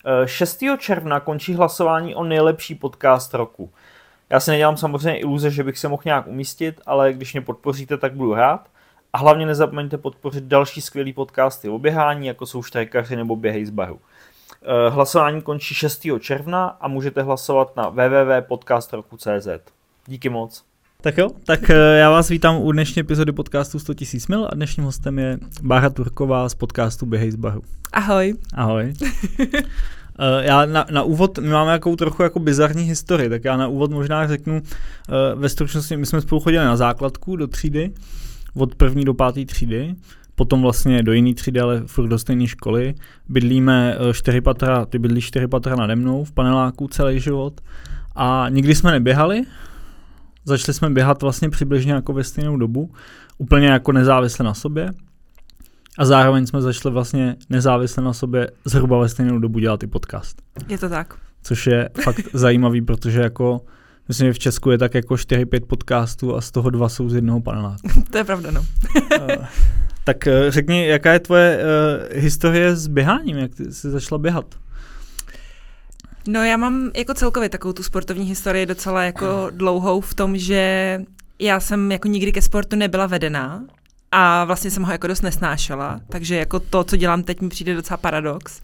6. června končí hlasování o nejlepší podcast roku. Já si nedělám samozřejmě iluze, že bych se mohl nějak umístit, ale když mě podpoříte, tak budu rád. A hlavně nezapomeňte podpořit další skvělý podcasty o běhání, jako jsou Štrajkaři nebo Běhej z baru. Hlasování končí 6. června a můžete hlasovat na www.podcastroku.cz. Díky moc. Tak jo, tak já vás vítám u dnešní epizody podcastu 100 000 mil a dnešním hostem je Bára Turková z podcastu Běhej z baru. Ahoj. Ahoj. Já na úvod, my máme jakou trochu jako bizarní historii, tak já na úvod možná řeknu ve stručnosti, my jsme spolu chodili na základku do třídy, od 1. do 5. třídy, potom vlastně do jiné třídy, ale furt do stejné školy. Bydlíme 4 patra, ty bydlí 4 patra nade mnou v paneláku celý život a nikdy jsme neběhali. Začali jsme běhat vlastně přibližně jako ve stejnou dobu, úplně jako nezávisle na sobě. A zároveň jsme začali vlastně nezávisle na sobě zhruba ve stejnou dobu dělat i podcast. Je to tak. Což je fakt zajímavý, protože jako myslím, že v Česku je tak jako 4-5 podcastů a z toho 2 jsou z jednoho paneláku. To je pravda, no. Tak řekni, jaká je tvoje historie s běháním, jak ty jsi začala běhat? No já mám jako celkově takovou tu sportovní historii docela jako dlouhou v tom, že já jsem jako nikdy ke sportu nebyla vedená a vlastně jsem ho jako dost nesnášela, takže jako to, co dělám teď, mi přijde docela paradox.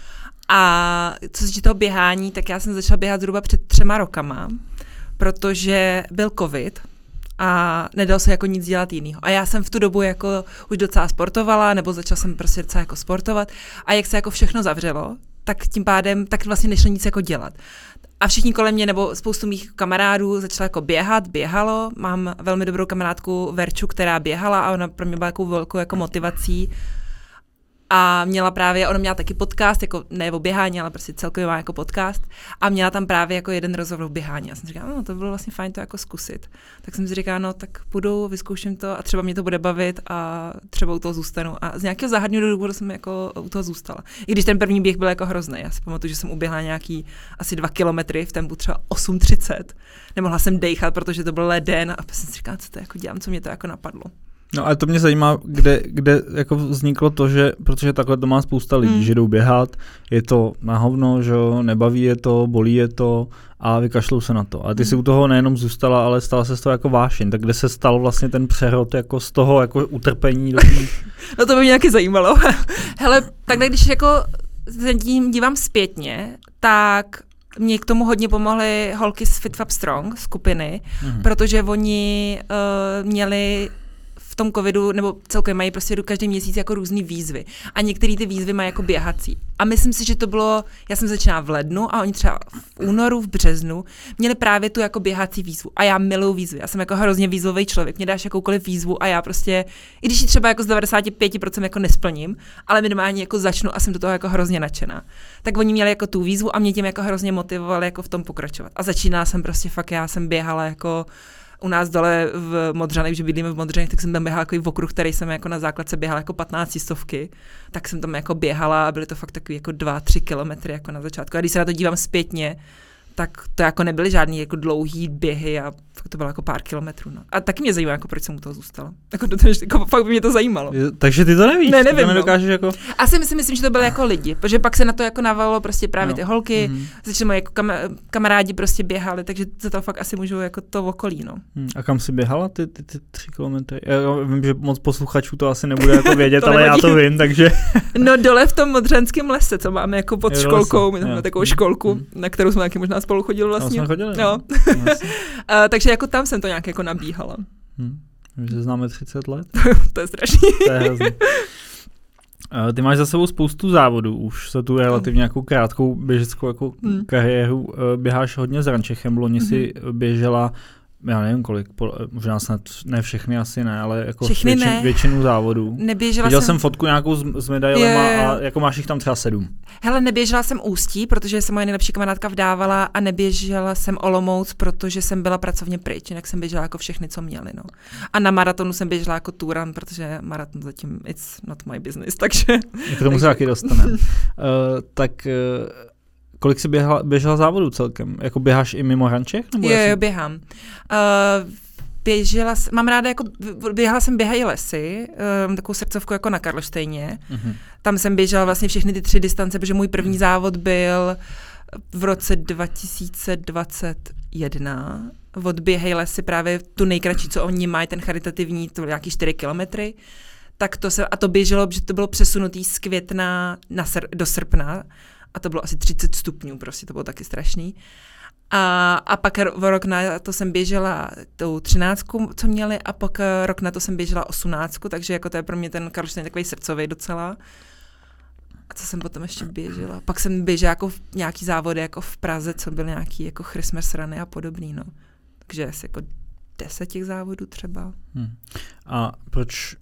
A co se týče toho běhání, tak já jsem začala běhat zhruba před 3 rokama, protože byl covid a nedal se jako nic dělat jinýho. A já jsem v tu dobu jako už docela sportovala, nebo začala jsem prostě docela jako sportovat a jak se jako všechno zavřelo, tak tím pádem tak vlastně nešlo nic jako dělat. A všichni kolem mě, nebo spoustu mých kamarádů začala jako běhalo. Mám velmi dobrou kamarádku Verču, která běhala a ona pro mě byla jako velkou jako motivací. A ona měla taky podcast, jako ne o běhání, ale prostě celkově má jako podcast. A měla tam právě jako jeden rozhovor o běhání. Já jsem si říkala, no to bylo vlastně fajn to jako zkusit. Tak jsem si říkala, no tak půjdu, vyzkouším to a třeba mě to bude bavit a třeba u toho zůstanu. A z nějakého záhadného důvodu jsem jako u toho zůstala. I když ten první běh byl jako hrozný. Já si pamatuju, že jsem uběhla nějaký asi 2 kilometry v tempu třeba 8:30. Nemohla jsem dejchat, protože to byl leden a jsem si říkala, co to jako dělám, co mě to jako napadlo. No ale to mě zajímá, kde jako vzniklo to, že, protože takhle to má spousta lidí, že jdou běhat, je to na hovno, že jo, nebaví je to, bolí je to a vykašlou se na to. A ty si u toho nejenom zůstala, ale stala se z toho jako vášeň. Tak kde se stal vlastně ten přerod jako z toho jako utrpení do ní? No to by mě nějaký zajímalo. Hele, takhle když jako se tím dívám zpětně, tak mě k tomu hodně pomohly holky z Fit Fab Strong skupiny, protože oni měli v tom covidu, nebo celkově mají prostě každý měsíc jako různý výzvy. A některé ty výzvy mají jako běhací. A myslím si, že to bylo, já jsem začínala v lednu a oni třeba v únoru, v březnu měli právě tu jako běhací výzvu. A já miluju výzvy. Já jsem jako hrozně výzvový člověk. Mě dáš jakoukoliv výzvu a já prostě, i když ji třeba jako z 95% jako nesplním, ale minimálně jako začnu a jsem do toho jako hrozně nadšená. Tak oni měli jako tu výzvu a mě tím jako hrozně motivovali jako v tom pokračovat. A začínala jsem prostě fakt, já jsem běhala jako u nás dole v Modřanech, že bydlíme v Modřanech, tak jsem tam běhala jako okruh, který jsem jako na základce běhala jako 15 stovky, tak jsem tam jako běhala a byly to fakt takový jako 2-3 kilometry jako na začátku. A když se na to dívám zpětně, tak to jako nebyly žádný jako dlouhý běhy a to bylo jako pár kilometrů. No. A taky mě zajímá, jako proč jsem u toho zůstala. Jako fakt by mě to zajímalo. Takže ty to nevíš? Ne, nevím, ty to nedokážeš jako... Asi myslím, že to byly jako lidi, protože pak se na to jako navalilo prostě právě ty holky, začali moje jako kamarádi prostě běhali, takže za to fakt asi můžu jako to okolí, no. A kam jsi běhala ty 3 kilometry? Já vím, že moc posluchačů to asi nebude jako vědět, ale já to vím, takže... No dole v tom Modřanském lese, co máme jako pod školkou, my máme takovou školku, na kterou jsme taky možná spolu chodili vlastně. Jsme chodili, no. Takže jako tam jsem to nějak jako nabíhala. Že známe 30 let. To je strašný. To je hrozný. Ty máš za sebou spoustu závodů, už se tu relativně nějakou krátkou běžeckou jako kariéru běháš hodně s Rančechem, loni si běžela, já nevím kolik, možná snad ne všechny, asi ne, ale jako většinu závodů. Viděl jsem fotku nějakou s medailema a jako máš jich tam třeba 7. Hele, neběžela jsem Ústí, protože se moje nejlepší kamarádka vdávala a neběžela jsem Olomouc, protože jsem byla pracovně pryč, jinak jsem běžela jako všechny, co měli, no. A na maratonu jsem běžela jako Touran, protože maraton zatím it's not my business, takže... K tomu se taky dostaneme. Kolik jsi běžela závodů celkem? Jako běháš i mimo Rančech? Jo, běhám. mám ráda, jako běhala jsem Běhají lesy, takovou srdcovku jako na Karlštejně. Tam jsem běžela vlastně všechny ty 3 distance, protože můj první závod byl v roce 2021. Od Běhají lesy právě tu nejkratší, co oni mají, ten charitativní, to bylo nějaký 4 kilometry. Tak to běželo, že to bylo přesunutý z května do srpna a to bylo asi 30 stupňů, prostě to bylo taky strašný. A pak rok na to jsem běžela tou 13, co měli, a pak rok na to jsem běžela 18, takže jako to je pro mě ten Karlštejn takový srdcový docela. A co jsem potom ještě běžela? Pak jsem běžela jako nějaký závody jako v Praze, co byl nějaký jako Christmas runy a podobný, no. Takže asi jako 10 těch závodů třeba. A proč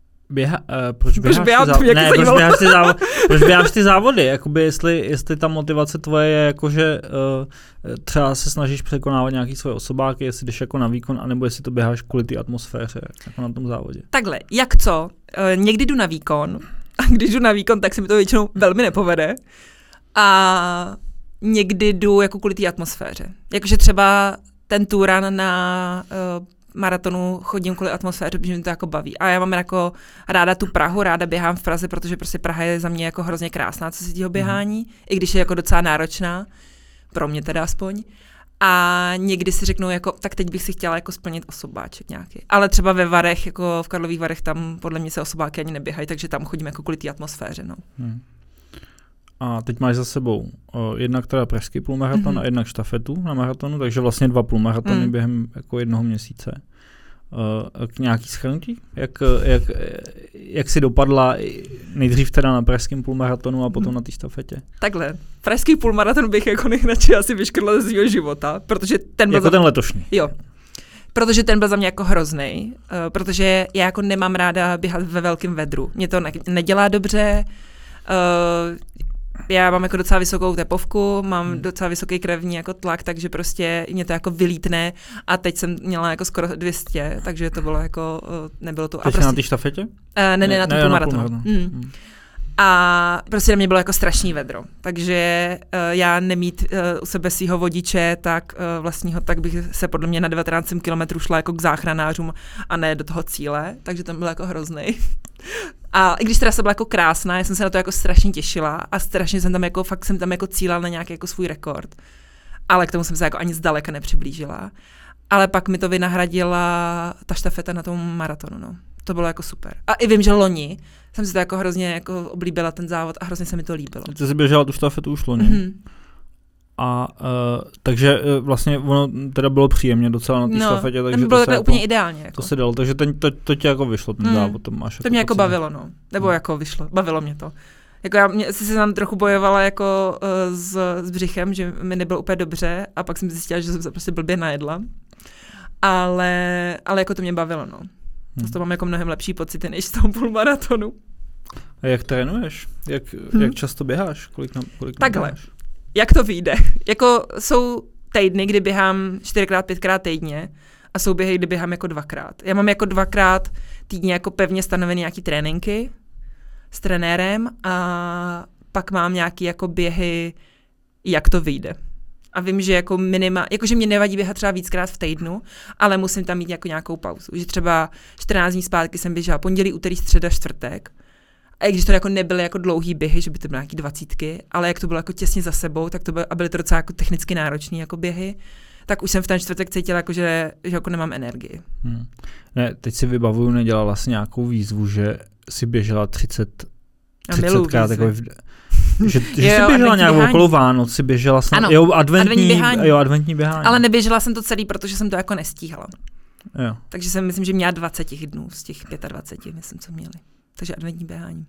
běháš ty závody? Jakoby jestli ta motivace tvoje je jako, že třeba se snažíš překonávat nějaký svoje osobáky, jestli jdeš jako na výkon, anebo jestli to běháš kvůli té atmosféře jako na tom závodě. Takhle, jak co? Někdy jdu na výkon a když jdu na výkon, tak se mi to většinou velmi nepovede. A někdy jdu jako kvůli té atmosféře. Jakože třeba ten Turan na maratonu chodím kvůli atmosféře, protože mi to jako baví. A já mám jako ráda tu Prahu, ráda běhám v Praze, protože prostě Praha je za mě jako hrozně krásná, co se týče běhání, i když je jako docela náročná, pro mě teda aspoň. A někdy si řeknu, jako, tak teď bych si chtěla jako splnit osobáček nějaký. Ale třeba ve Varech, jako v Karlových Varech, tam podle mě se osobáky ani neběhají, takže tam chodím jako kvůli té atmosféře. No. A teď máš za sebou jednak teda pražský půlmaraton a jednak štafetu na maratonu, takže vlastně 2 půlmaratony během jako 1 měsíce. K nějaký shrnutí? Jak si dopadla nejdřív teda na pražském půlmaratonu a potom na té štafetě? Takhle, pražský půlmaraton bych jako nejradši asi vyškrtla ze svého života, protože ten byl... Jako ten letošní. Jo. Protože ten byl za mě jako hroznej, protože já jako nemám ráda běhat ve velkém vedru. Mě to nedělá dobře, já mám jako docela vysokou tepovku, mám docela vysoký krevní jako tlak, takže prostě mě to jako vylítne a teď jsem měla jako skoro 200, takže to bylo jako, nebylo to... Teď prostě, na té štafetě? Ne, na tom půlmaratonu. A prostě na mě bylo jako strašný vedro, takže já nemít u sebe svýho vodiče, tak vlastního, tak bych se podle mě na 19 kilometrů šla jako k záchranářům a ne do toho cíle, takže to bylo jako hroznej. A i když trasa byla jako krásná, já jsem se na to jako strašně těšila a strašně jsem tam jako, fakt jsem tam jako cílala na nějaký jako svůj rekord, ale k tomu jsem se jako ani zdaleka nepřiblížila. Ale pak mi to vynahradila ta štafeta na tom maratonu, no. To bylo jako super. A i vím, že loni jsem si to jako hrozně jako oblíbila ten závod a hrozně se mi to líbilo. Ty jsi běžela tu štafetu už loni. A takže vlastně ono teda bylo příjemně docela na té štafetě. Takže to bylo takhle úplně ideálně. Jako. To se dalo, takže to tě jako vyšlo, ten závod. To mě jako bavilo, no. Nebo jako vyšlo, bavilo mě to. Jako já se tam trochu bojovala jako s břichem, že mi nebylo úplně dobře a pak jsem zjistila, že jsem se prostě blbě najedla. Ale jako to mě bavilo, no. To mám jako mnohem lepší pocity než z toho půlmaratonu. A jak trénuješ? Jak často běháš? Kolik takhle, běháš? Jak to vyjde? Jako jsou týdny, kdy běhám 4x, 5x týdně a jsou běhy, kdy běhám jako 2x. Já mám jako 2x týdně jako pevně stanovený nějaký tréninky s trenérem a pak mám nějaký jako běhy, jak to vyjde. A vím, že jako jakože mě nevadí běhat třeba víckrát v týdnu, ale musím tam mít jako nějakou pauzu. Že třeba 14 dní zpátky jsem běžela pondělí, úterý, středa, čtvrtek. A i když to jako nebyly jako dlouhý běhy, že by to byly nějaký 20, ale jak to bylo jako těsně za sebou, tak to bylo, a byly to docela jako technicky náročné jako běhy, tak už jsem v ten čtvrtek cítila, jako, že jako nemám energii. Ne, teď si vybavuju, nedělala si nějakou výzvu, že si běžela 30krát takový... Že jsi běžela nějak okolo Vánoc, si běžela snad, adventní běhání. Ale neběžela jsem to celý, protože jsem to jako nestíhala. Jo. Takže jsem myslím, že měla 20 dnů z těch 25, myslím, co měli. Takže adventní běhání.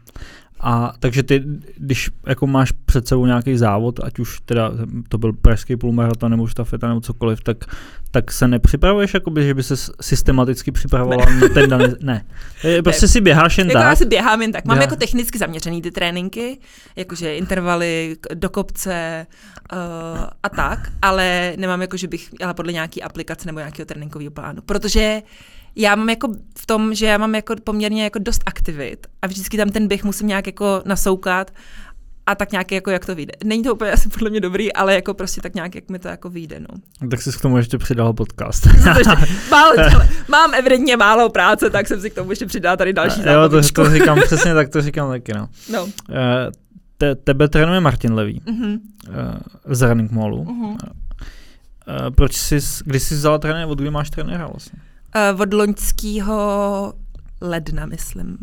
A takže ty, když jako máš před sebou nějaký závod, ať už teda to byl pražský půlmaraton nebo štafeta nebo cokoliv, tak se nepřipravuješ, jakoby, že by se systematicky připravovala na ten daný... Ne. Prostě si běháš jen jako tak. Já si běhám jen tak. Mám jako technicky zaměřený ty tréninky, jakože intervaly do kopce a tak, ale nemám jako, že bych jela podle nějaký aplikace nebo nějakého tréninkového plánu, protože já mám jako v tom, že já mám jako poměrně jako dost aktivit a vždycky tam ten běh musím nějak jako nasoukat a tak nějak jako jak to vyjde. Není to úplně asi podle mě dobrý, ale jako prostě tak nějak, jak mi to jako vyjde, no. Tak jsi k tomu ještě přidal podcast. Mám evidentně málo práce, tak jsem si k tomu ještě přidal tady další zápověčku. Jo, to říkám přesně, tak to říkám taky, no. Tebe trénuje Martin Levý z Running Mallu. Když jsi vzala trenéra, od kdy máš trenéra vlastně? Od loňského ledna, myslím.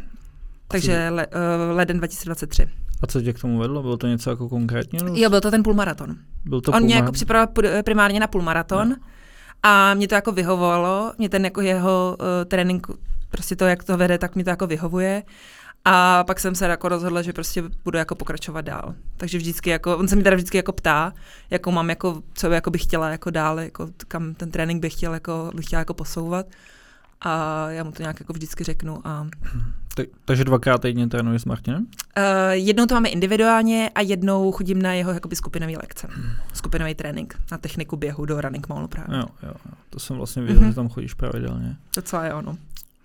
Takže leden 2023. A co tě k tomu vedlo? Bylo to něco jako konkrétně? Jo, byl to ten půlmaraton. On mě jako připravil primárně na půlmaraton a mě to jako vyhovovalo. Mě ten jako jeho trénink, prostě to, jak to vede, tak mě to jako vyhovuje. A pak jsem se jako rozhodla, že prostě budu jako pokračovat dál. Takže vždycky jako, on se mi teda vždycky jako ptá, jako mám jako, co jako bych chtěla jako dál, jako kam ten trénink bych chtěla jako posouvat. A já mu to nějak jako vždycky řeknu. Takže 2x týdně trénuješ s Martinem? Jednou to máme individuálně a jednou chodím na jeho jakoby skupinový lekce. Skupinový trénink na techniku běhu do Running Mallu právě. Jo. To jsem vlastně viděl, že tam chodíš pravidelně. Docela jo, no.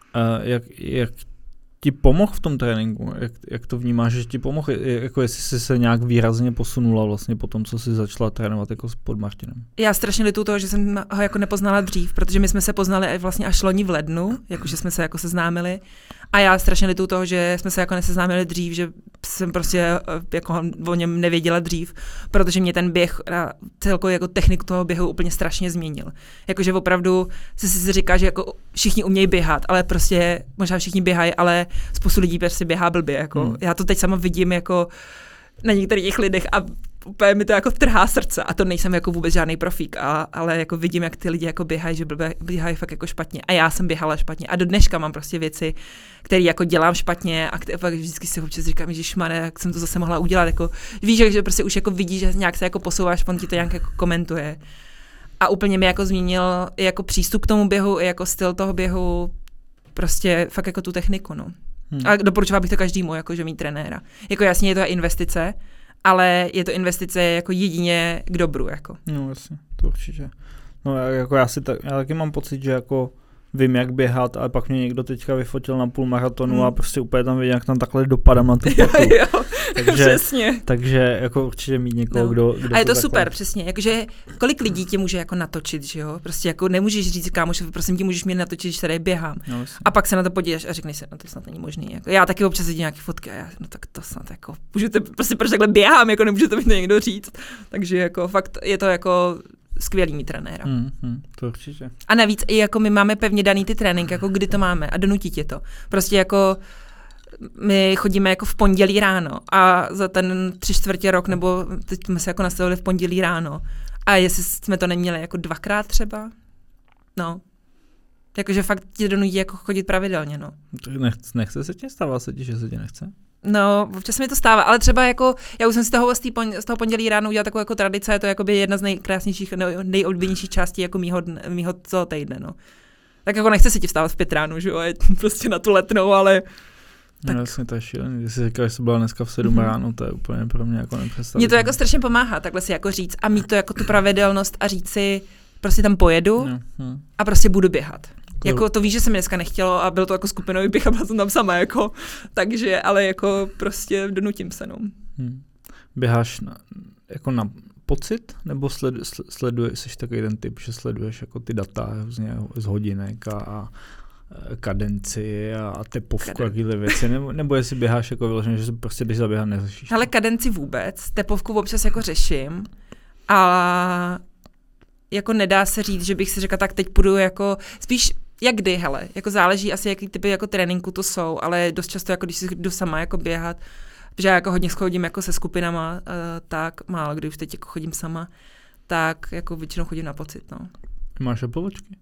Jak ti pomohl v tom tréninku? Jak to vnímáš, že ti pomohl? Jako jestli jsi se nějak výrazně posunula vlastně po tom, co jsi začala trénovat jako pod Martinem? Já strašně lituju toho, že jsem ho jako nepoznala dřív, protože my jsme se poznali vlastně až loni v lednu, jakože jsme se jako seznámili. A já strašně lituju toho, že jsme se jako neseznámili dřív, že jsem prostě jako o něm nevěděla dřív, protože mě ten běh a celkově jako techniku toho běhu úplně strašně změnil. Jakože opravdu si říká, že jako všichni umějí běhat, ale prostě možná všichni běhají, ale spoustu lidí prostě běhá blbě. Jako. Já to teď sama vidím jako na některých lidech a úplně mi to jako trhá srdce a to nejsem jako vůbec žádný profík, ale jako vidím, jak ty lidi jako běhají, že běhají fakt jako špatně a já jsem běhala špatně a do dneška mám prostě věci, které jako dělám špatně a fakt vždycky si občas říkám, ježišmarja, jak jsem to zase mohla udělat, jako víš, že prostě už jako vidíš, že nějak se jako posouváš, on ti to nějak jako komentuje a úplně mi jako změnil jako přístup k tomu běhu, jako styl toho běhu, prostě fakt jako tu techniku, no. A doporučovala bych to každému, jakože mít trenéra. Jako jasně je to investice, ale je to investice jako jedině k dobru, jako. No jasně, to určitě. No jako já taky mám pocit, že jako vím, jak běhat, ale pak mě někdo teďka vyfotil na půlmaratonu a prostě úplně tam vidím, jak tam takhle dopadám na tu patu. Takže jako určitě mít někoho, kdo a je to takhle... super, přesně. Jakože kolik lidí tě může jako natočit, že jo? Prostě jako nemůžeš říct, kámoš, prosím tě, můžeš mě natočit, když tady běhám. No, a pak se na to podíváš a řekneš si, no to snad není možný. Jako. Já taky občas vidím nějaké fotky a já, no tak to snad jako, můžete, prostě proč takhle běhám, jako nemůžete mi to někdo říct. Takže jako fakt je to jako skvělý mít trenéra. To určitě. A navíc i jako my máme pevně daný ty tréninky, jako kdy to máme a donutí tě to. Prostě jako my chodíme jako v pondělí ráno a za ten 3/4 rok, nebo teď jsme se jako nastavili v pondělí ráno. A jestli jsme to neměli jako 2x třeba, no. Jakože fakt tě donutí jako chodit pravidelně, no. Nechce se tě, stává se ti, že se ti nechce? No, občas mi to stává, ale třeba jako, já už jsem si z toho pondělí ráno udělala takovou jako tradice, je to jakoby jedna z nejkrásnějších, nejoblíbenějších částí jako mýho celého týdne, no. Tak jako nechce se ti vstávat v 5 ráno, že jo, prostě na tu letnou, ale... Tak. No jasně, to je šílený. Když jsi říkal, že jsi byla dneska v 7 ráno, to je úplně pro mě jako nepředstavitelné. Mně to jako strašně pomáhá, takhle si jako říct a mít to jako tu pravidelnost a říct si, prostě tam pojedu a prostě budu běhat. Jako to víš, že se mi dneska nechtělo a byl to jako skupinový běh a byla jsem tam sama, jako, takže, ale jako prostě donutím se, no. Běháš jako na pocit, nebo sleduješ, jsi takový ten typ, že sleduješ jako ty data z hodinek a kadenci a tepovku a takové věci, nebo jestli běháš jako vyloženě, že prostě když zaběhat neřešíš? Ale kadenci vůbec, tepovku občas jako řeším a jako nedá se říct, že bych si řekla, tak teď půjdu jako, spíš jak kdy, hele, jako záleží asi, jaký typy jako tréninku to jsou, ale dost často, jako když si jdu sama jako běhat, protože já jako hodně chodím jako se skupinama, tak málo kdy už teď jako chodím sama, tak jako většinou chodím na pocit, no. Máš Apple Watchky?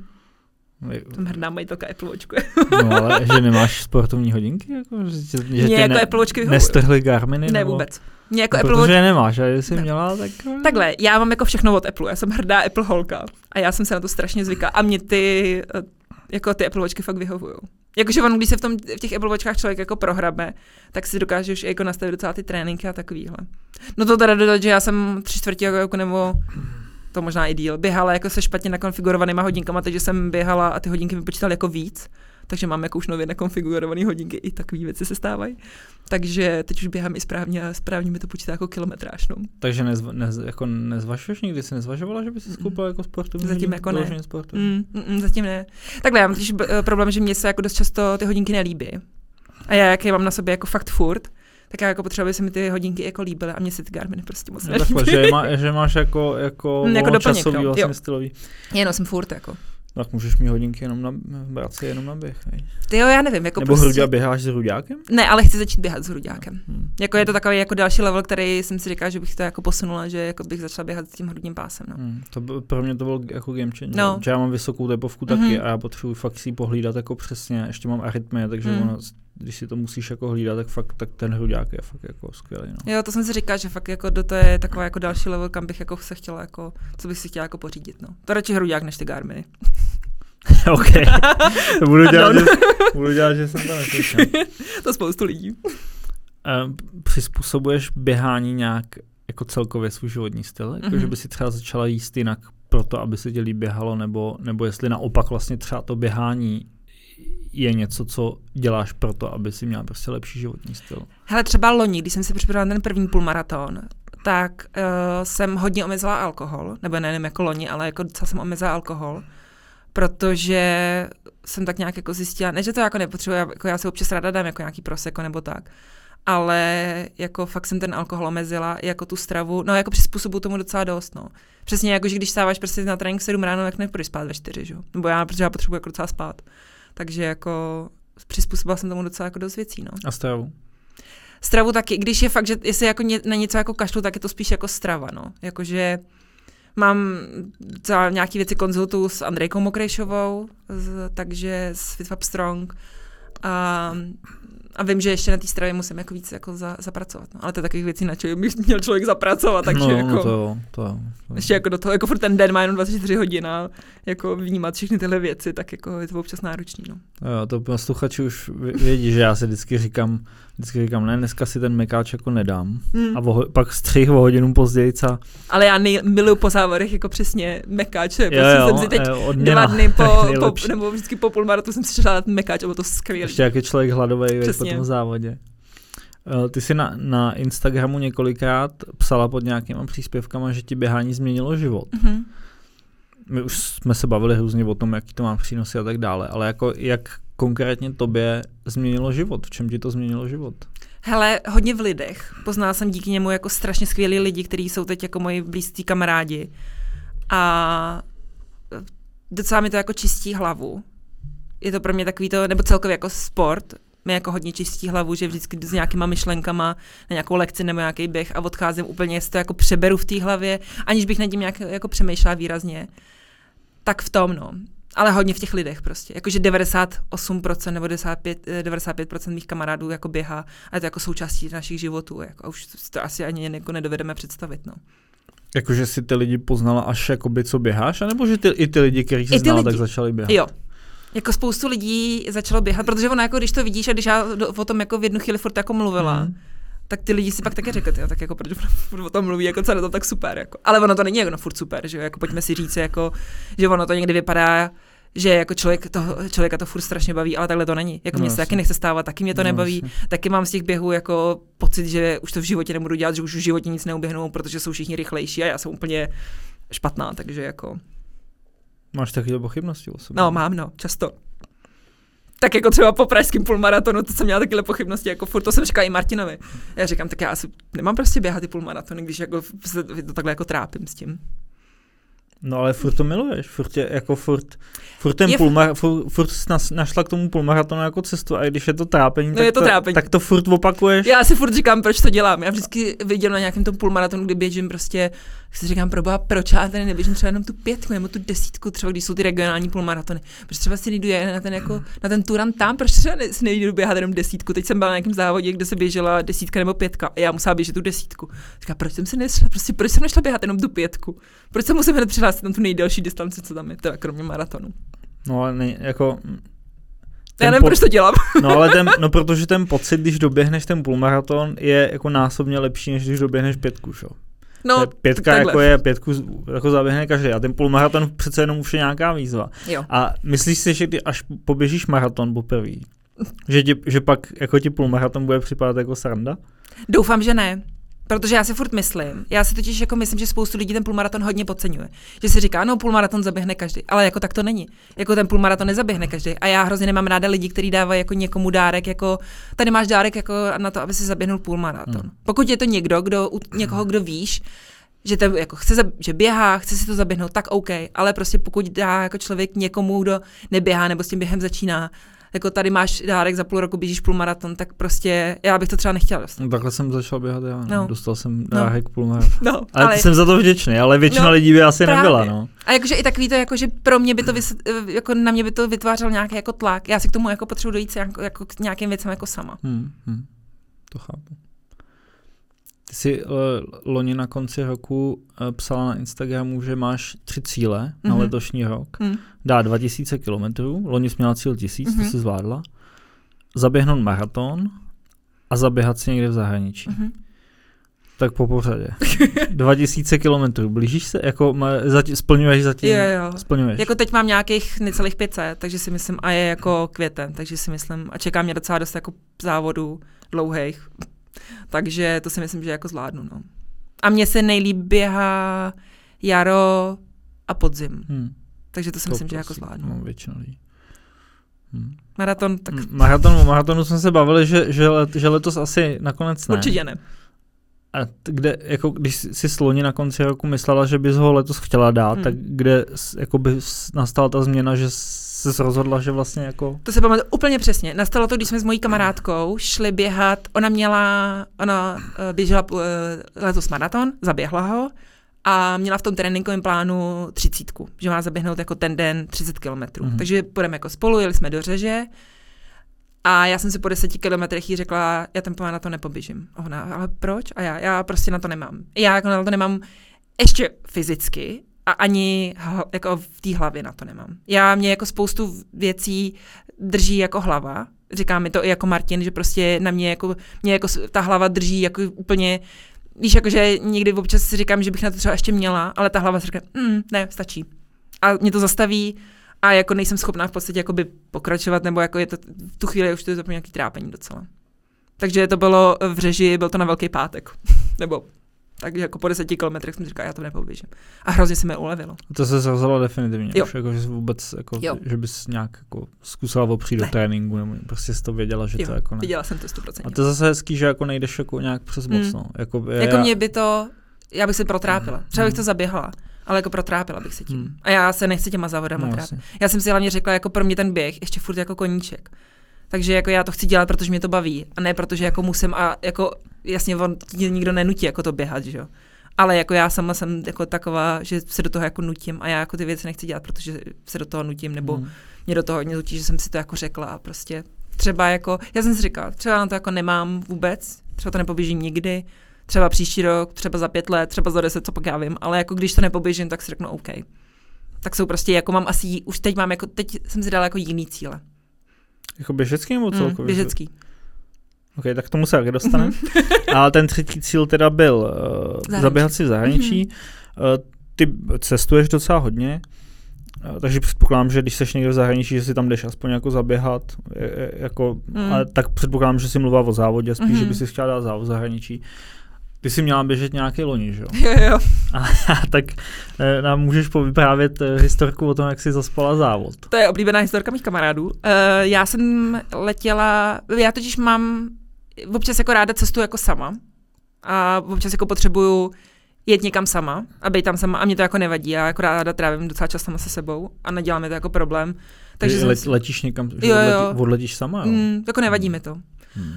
Jsem hrdá, mají to Apple Watchku. No ale že nemáš sportovní hodinky? Jako, že mě jako Apple Watchky vyhovují. Nestrhly Garminy? Ne, vůbec. Mě jako Apple protože je nemáš, a jestli měla, tak... Takhle, já mám jako všechno od Apple, já jsem hrdá Apple holka a já jsem se na to strašně zvykla a mě ty Apple Watchky fakt vyhovují. Jakože on, když se v těch Apple Watchkách člověk jako prohrabe, tak si dokáže už jako nastavit docela ty tréninky a takovýhle. No to teda dodat, že já jsem 3/4 roku nebo to možná i díl, běhala jako se špatně nakonfigurovanýma hodinkama, takže jsem běhala a ty hodinky mi počítaly jako víc, takže mám jako už nově nakonfigurované hodinky, i takové věci se stávají. Takže teď už běhám i správně a správně mi to počítá jako kilometráž. No. Takže jako nezvažuješ nikdy, jsi nezvažovala, že by si skoupila jako sportovní zatím hodinky? Jako ne. Zatím ne. Takhle, já mám totiž problém, že mě se jako dost často ty hodinky nelíbí. A já, jak je mám na sobě jako fakt furt, tak já jako potřebuji, aby se mi ty hodinky jako líbily a mě se ty Garminy prostě moc nelíbí. Takhle, že máš jako doplněk, vlastně stylový. Jenom jsem furt jako. Tak můžeš mít hodinky brát si jenom na běh. Ty jo, já nevím. Jako nebo prostě... běháš s hruďákem? Ne, ale chci začít běhat s hruďákem. Jako je to takový jako další level, který jsem si říkal, že bych to jako posunula, že jako bych začala běhat s tím hrudním pásem. No. Pro mě to bylo jako game changer. No. Že já mám vysokou tepovku taky a já potřebuji fakt si pohlídat jako přesně. Ještě mám arytmie, takže ono, když si to musíš jako hlídat, tak ten hruďák je fakt jako skvělý. No. Jo, to jsem si říkal, že fakt jako to je taková jako další level, kam bych jako se chtěla jako, co bych si chtěla jako pořídit. No. To radši hruďák než ty Garminy. OK. To budu dělat, že jsem to neslyšel. To spoustu lidí. Přizpůsobuješ běhání nějak jako celkově svůj životní styl? Jako, že by si třeba začala jíst jinak proto, aby se tě líp běhalo, nebo jestli naopak vlastně třeba to běhání je něco, co děláš proto, aby si měla prostě lepší životní styl? Hele, třeba loni, když jsem si připravila ten první půlmaraton, tak jsem hodně omezila alkohol, nebo nejenom jako loni, ale jako docela jsem omezila alkohol, protože jsem tak nějak jako zjistila, ne, že to jako nepotřebuji, jako já si občas ráda dám jako nějaký prosecco nebo tak, ale jako fakt jsem ten alkohol omezila, jako tu stravu, no jako přizpůsobuju tomu docela dost, no. Přesně jako, že když stáváš prostě na trénink 7 ráno, tak nepůjdeš spát ve 4, že jo, nebo protože já potřebuji jako docela spát, takže jako přizpůsobila jsem tomu docela jako dost věcí, no. A stravu? Stravu taky, když je fakt, že jestli jako na něco jako kašlu, tak je to spíš jako strava, no, jakože mám za nějaký věci konzultu s Andrejkou Mokrejšovou, takže s FitFab Strong a vím, že ještě na té stravě musím jako víc jako zapracovat. No. Ale to je takových věcí, na čem by měl člověk zapracovat, takže jako to. Ještě jako do toho, jako furt ten den má jenom 24 hodin a jako vnímat všechny tyhle věci, tak jako je to občas náročný. No. Jo, to posluchači už vědí, že já si vždycky říkám, ne, dneska si ten mekáč jako nedám. A pak střih o hodinu později. Ale já miluju po závodech jako přesně mekáč. Prostě jsem si teď 2 dny nebo vždycky po půlmaratonu jsem si šla ten mekáč a bylo to skvělé. Ještě jak je člověk hladový po tom závodě. Ty jsi na Instagramu několikrát psala pod nějakýma příspěvkama, že ti běhání změnilo život. My už jsme se bavili hrozně o tom, jaký to má přínosy a tak dále, ale jako jak konkrétně tobě změnilo život? V čem ti to změnilo život? Hele, hodně v lidech. Poznala jsem díky němu jako strašně skvělí lidi, kteří jsou teď jako moji blízcí kamarádi. A docela mi to jako čistí hlavu. Je to pro mě takový to, nebo celkově jako sport, mi jako hodně čistí hlavu, že vždycky s nějakýma myšlenkama na nějakou lekci nebo nějaký běh a odcházím úplně, jestli to jako přeberu v té hlavě, aniž bych nad tím nějak jako přemýšlela výrazně. Tak v tom, no. Ale hodně v těch lidech prostě. Jakože 98% nebo 95% mých kamarádů jako běhá a je to jako součástí našich životů. Jako, a už to asi ani jako nedovedeme představit, no. Jakože si ty lidi poznala až jakoby, co běháš? Anebo že i ty lidi, kteří jsi znala, tak začali běhat? Jo. Jako spoustu lidí začalo běhat, protože ono jako, když to vidíš a když já o tom jako v jednu chvíli furt jako mluvila, tak ty lidi si pak taky řekli, tak jako proč o tom mluví, jako co je to tak super, jako. Ale ono to není jako furt super, že jako pojďme si říct, jako, že ono to někdy vypadá, že jako člověka to furt strašně baví, ale takhle to není. Jako mě se taky nechce stávat, taky mě to nebaví, taky mám z těch běhů jako pocit, že už to v životě nebudu dělat, že už v životě nic neuběhnu, protože jsou všichni rychlejší a já jsem úplně špatná, takže jako. Máš takové pochybnosti o sobě? No, mám, často. Tak jako třeba po pražském půlmaratonu, to jsem měla takové pochybnosti, jako furt to jsem říkala i Martinovi. Já říkám, tak já asi nemám prostě běhat ty půlmaratony, když jako se to takhle jako trápím s tím. No ale furt to miluješ, furt jsi našla k tomu půlmaratonu jako cestu a když je to trápení, tak to furt opakuješ. Já si furt říkám, proč to dělám. Já vždycky viděl na nějakém tom půlmaratonu, kdy běžím prostě, si říkám, proboha, proč já tady neběžím třeba jenom tu 5 nebo tu 10, třeba když jsou ty regionální půlmaratony. Proč třeba si nejdu na ten Turan tam, proč třeba si nejdu běhat jenom 10. Teď jsem byla na nějakém závodě, kde se běžela 10 nebo 5 a já musela běžet tu 10. Říkám, proč jsem nešla běhat jenom tu 5? Proč se musím hned přihlásit na tu nejdelší distanci, co tam je, teda kromě maratonu. No ale jako... Já nevím, proč to dělám. Protože ten pocit, když doběhneš ten půlmaraton, je jako násobně lepší, než když doběhneš 5, šo? No, pětka jako je, pětku jako zaběhne každý a ten půlmaraton přece jenom už je nějaká výzva. Jo. A myslíš si, že ty až poběžíš maraton poprvé, že pak jako ti půlmaraton bude připadat jako sranda? Doufám, že ne. Protože já si furt myslím, jako myslím, že spoustu lidí ten půlmaraton hodně podceňuje. Že si říká, no půlmaraton zaběhne každý, ale jako tak to není. Jako ten půlmaraton nezaběhne každý. A já hrozně nemám ráda lidi, kteří dávají jako někomu dárek, jako tady máš dárek jako na to, aby si zaběhnul půlmaraton. Pokud je to někdo, někoho, kdo víš, že to jako že běhá, chce si to zaběhnout, tak OK, ale prostě pokud dá jako člověk někomu, kdo neběhá nebo s tím během začíná, jako tady máš dárek, za půl roku běžíš půlmaraton, tak prostě já bych to třeba nechtěla dostat. No, takhle jsem začal běhat, já. No. Dostal jsem dárek půlmaraton. No, ale jsem za to vděčný, ale většina lidí by asi právě nebyla. No. A jakože i takový to, jakože pro mě by to, jako na mě by to vytvářel nějaký jako tlak. Já si k tomu jako potřebuji dojít jako k nějakým věcem jako sama. To chápu. Ty jsi loni na konci roku psala na Instagramu, že máš 3 cíle na letošní rok. Dá 2000 kilometrů, loni jsi měla cíl 1000, to jsi zvládla. Zaběhnout maraton a zaběhat si někde v zahraničí. Tak po pořadě. 2000 kilometrů, blížíš se? Jako splňuješ zatím? Jo. Splňuješ. Jako teď mám nějakých necelých 500, takže si myslím, a je jako květen, takže si myslím, a čeká mě docela dost jako závodů dlouhých. Takže to si myslím, že jako zvládnu. No. A mně se nejlíp běhá jaro a podzim. Takže to si myslím, že jako zvládnu. No, většina lidí. Maraton, tak... Maratonu jsme se bavili, že letos asi nakonec ne. Určitě ne. A kde, jako když jsi loni na konci roku myslela, že bys ho letos chtěla dát, tak kde jako by nastala ta změna, že jsi rozhodla, že vlastně jako... To se pamatuju úplně přesně. Nastalo to, když jsme s mojí kamarádkou šli běhat, ona běžela letos maraton, zaběhla ho a měla v tom tréninkovém plánu 30, že má zaběhnout jako ten den 30 kilometrů. Takže půjdeme jako spolu, jeli jsme do Řeže a já jsem si po 10 kilometrech jí řekla, já ten na to nepoběžím. Ona, ale proč? A já prostě na to nemám. Já jako na to nemám ještě fyzicky, a ani jako v té hlavě na to nemám. Mě jako spoustu věcí drží jako hlava. Říká mi to i jako Martin, že prostě na mě jako ta hlava drží jako úplně, víš, jako že někdy občas si říkám, že bych na to třeba ještě měla, ale ta hlava si říká, ne, stačí. A mě to zastaví a jako nejsem schopná v podstatě jakoby pokračovat, nebo jako je to v tu chvíli už to je to nějaký trápení docela. Takže to bylo v Řeži, byl to na Velký pátek. Nebo takže jako po 10 kilometrech jsem říkala, já to nepoběžím. A hrozně se mi ulevilo. To se rozhodla definitivně. Jo. Už jako, že vůbec, jako, že bys nějak jako zkusila opřít do tréninku, nebo prostě jsi to věděla, že to jako ne. Viděla jsem to 100%. A to je zase hezký, že jako nejdeš jako nějak přes moc. No. Jako mě by to, já bych se protrápila. Třeba bych to zaběhla, ale jako protrápila bych se tím. A já se nechci těma závodama trápit. Já jsem si hlavně řekla, jako pro mě ten běh ještě furt jako koníček. Takže jako já to chci dělat, protože mě to baví, a ne protože jako musím a jako jasně on nikdo nenutí jako to běhat, že jo. Ale jako já sama jsem jako taková, že se do toho jako nutím a já jako ty věci nechci dělat, protože se do toho nutím, nebo mě do toho hodně nutí, že jsem si to jako řekla a prostě třeba jako, já jsem si říkala, třeba na to jako nemám vůbec, třeba to nepoběžím nikdy, třeba příští rok, třeba za 5 let, třeba za 10, co pak já vím, ale jako když to nepoběžím, tak si řeknu OK. Tak jsou prostě, jako mám asi, už teď jsem si dala jako jiný cíle. Jako běžecký nebo celkově? Běžecký. OK, tak k tomu se taky dostaneme. A ten třetí cíl teda byl zaběhat si v zahraničí. Ty cestuješ docela hodně, takže předpokládám, že když seš někde v zahraničí, že si tam jdeš aspoň jako zaběhat, ale tak předpokládám, že si mluvila o závodě, spíš, že by si chtěla dát závod v zahraničí. Ty jsi měla běžet nějaký loni, že jo? Jo. A tak nám můžeš povyprávět historku o tom, jak jsi zaspala závod. To je oblíbená historka mých kamarádů. Já jsem letěla, já totiž mám občas jako ráda cestu jako sama a občas jako potřebuju jet někam sama a být tam sama a mě to jako nevadí. Já jako ráda trávím docela čas sama se sebou a nedělá mi to jako problém. Takže letíš někam, odletíš sama? Jako nevadí mi to.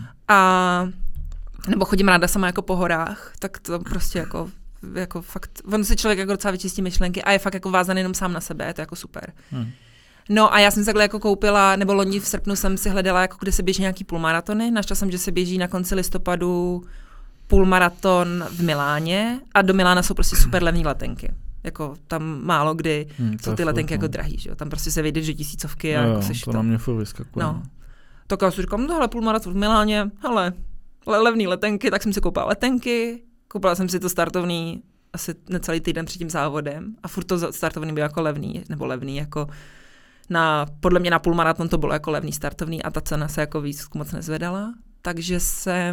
A nebo chodím ráda sama jako po horách, tak to prostě jako fakt, on si člověk jako docela vyčistí myšlenky a je fakt jako vázaný jenom sám na sebe, je to jako super. No a já jsem se takhle jako koupila, nebo loni v srpnu jsem si hledala, jako kde se běží nějaký půlmaratony, našla jsem, že se běží na konci listopadu půlmaraton v Miláně a do Milána jsou prostě super levné letenky. Jako tam málo kdy jsou ty letenky jako drahý, že jo, tam prostě se vejde, že 1000 a jako seš to. Na mě furt vyskakuje. No. Tak já si říkám, tohle půlmaraton v Miláně, hele, levný letenky, tak jsem si koupila letenky, koupila jsem si to startovní asi necelý týden před tím závodem a furt to startovní bylo jako levný, jako podle mě na půlmaraton to bylo jako levný startovní a ta cena se jako víc moc nezvedala, takže jsem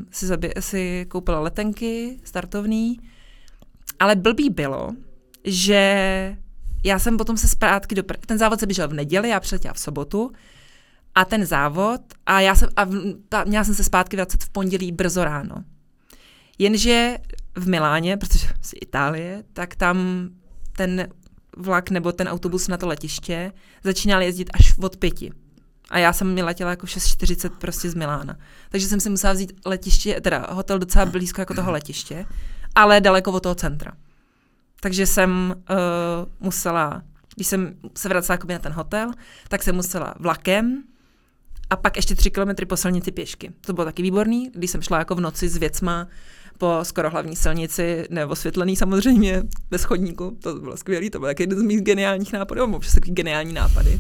si koupila letenky startovní, ale blbý bylo, že já jsem potom se zpátky ten závod se běžel v neděli, já přiletěla v sobotu a ten závod měla jsem se zpátky vracet v pondělí brzo ráno. Jenže v Miláně, protože je Itálie, tak tam ten vlak nebo ten autobus na to letiště začínal jezdit až od 5. A já jsem letěla jako 6:40 prostě z Milána. Takže jsem si musela vzít hotel docela blízko jako toho letiště, ale daleko od toho centra. Takže jsem musela, když jsem se vracela na ten hotel, tak jsem musela vlakem a pak ještě 3 kilometry po silnici pěšky. To bylo taky výborný, když jsem šla jako v noci s věcma po skoro hlavní silnici, neosvětlený samozřejmě, bez chodníku. To bylo skvělý, to byl taky jeden z mých geniálních nápadů, mám občas takový geniální nápady.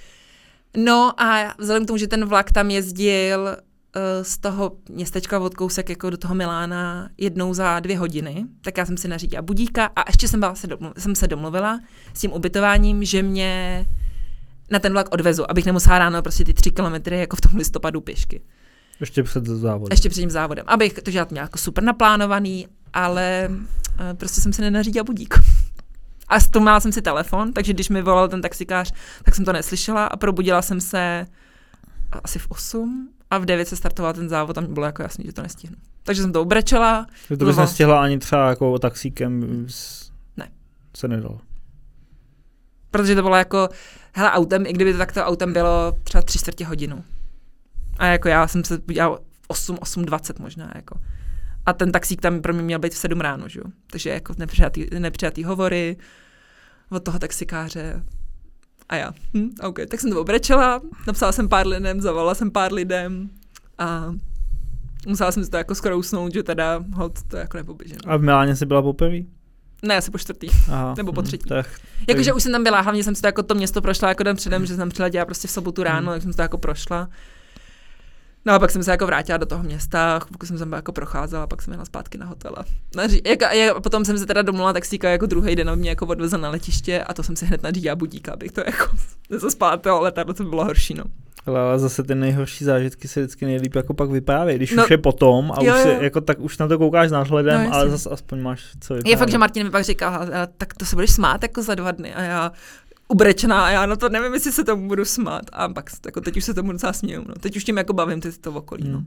No a vzhledem k tomu, že ten vlak tam jezdil z toho městečka od kousek jako do toho Milána jednou za 2 hodiny, tak já jsem si nařídila budíka a ještě jsem se domluvila s tím ubytováním, že mě na ten vlak odvezu, abych nemusela ráno prostě ty 3 kilometry jako v tom listopadu pěšky. Ještě před závodem. Ještě před tím závodem. Abych to měla jako super naplánovaný, ale prostě jsem si nenařídila budík. A stlumila jsem si telefon, takže když mi volal ten taxikář, tak jsem to neslyšela a probudila jsem se asi v 8 a v 9 se startoval ten závod a mě bylo jako jasný, že to nestihnu. Takže jsem to obrečela. To bys nestihla ani třeba jako taxíkem? Ne. Se nedalo. Protože to bylo jako, hele, autem, i kdyby to takto autem bylo třeba 3/4 hodinu. A jako já jsem se podívala 8:20 možná, jako. A ten taxík tam pro mě měl být v 7 ráno, že jo. Takže jako nepřijatý hovory od toho taxikáře. A já, OK, tak jsem to obrečela, napsala jsem pár lidem, zavolala jsem pár lidem a musela jsem si to jako skoro usnout, že teda to jako nepoběžím. A v Miláně jsi byla poprvé? Ne, asi po 4. Nebo po 3. Jakože už jsem tam byla, hlavně jsem si to jako to město prošla jako den předem, že jsem přiletěla prostě v sobotu ráno, tak jsem si to jako prošla. No a pak jsem se jako vrátila do toho města, pokud jsem se jako procházela, pak jsem jela zpátky na hotel. A potom jsem se teda domluvila taxíka jako druhý den, aby mě jako odvezl na letiště a to jsem si hned nařídila budíka, abych to jako nezaspala toho letadlo, to bylo horší, no. Ale zase ty nejhorší zážitky se vždycky nejlíp jako pak vyprávějí, když už je potom a už si, jako tak už na to koukáš s náhledem, ale zase aspoň máš co vyprávět. Je fakt, že Martin mi pak říkal, tak to se budeš smát jako za 2 dny a já ubrečená a já na to nevím, jestli se tomu budu smát. A pak jako teď už se tomu docela směju. No. Teď už tím jako bavím to okolí. No.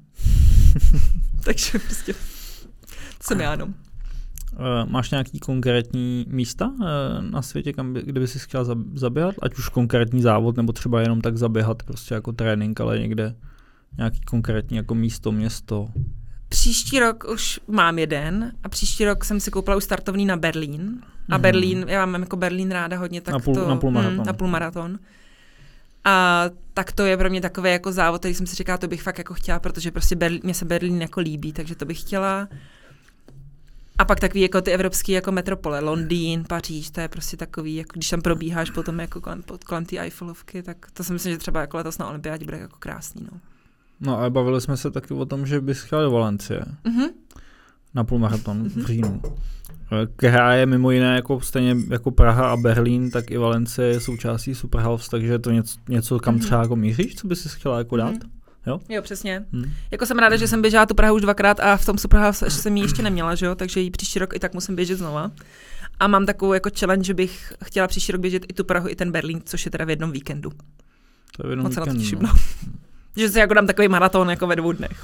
Takže prostě to jsem já, no. Máš nějaký konkrétní místa na světě, kde bys si chtěla zaběhat? Ať už konkrétní závod, nebo třeba jenom tak zaběhat prostě jako trénink, ale někde nějaký konkrétní jako místo, město? Příští rok už mám jeden a příští rok jsem si koupila už startovný na Berlín. A Berlín, já mám jako Berlín ráda hodně, tak na půlmaraton. A tak to je pro mě takový jako závod, který jsem si říkala, to bych fakt jako chtěla, protože prostě mě se Berlín jako líbí, takže to bych chtěla. A pak takový jako ty evropský jako metropole, Londýn, Paříž, to je prostě takový, jako když tam probíháš potom jako kolem té Eiffelovky, tak to si myslím, že třeba jako letos na olympiádě bude jako krásný, no. No a bavili jsme se taky o tom, že bys chtěla do Valencie. Na půlmaraton v říjnu. Která je mimo jiné jako stejně jako Praha a Berlín, tak i Valencie je součástí Superhalves, takže je to něco kam třeba jako míříš, co bys si chtěla jako dát? Jo, přesně. Jako jsem ráda, že jsem běžela tu Prahu už 2krát a v tom Superhalves jsem ji ještě neměla, že jo, takže ji příští rok i tak musím běžet znova. A mám takovou jako challenge, že bych chtěla příští rok běžet i tu Prahu, i ten Berlín, což je teda v jednom víkendu. To je v jednom moc víkendu. Moc se na to těším, no. Že si jako dám takový maraton jako ve 2 dnech.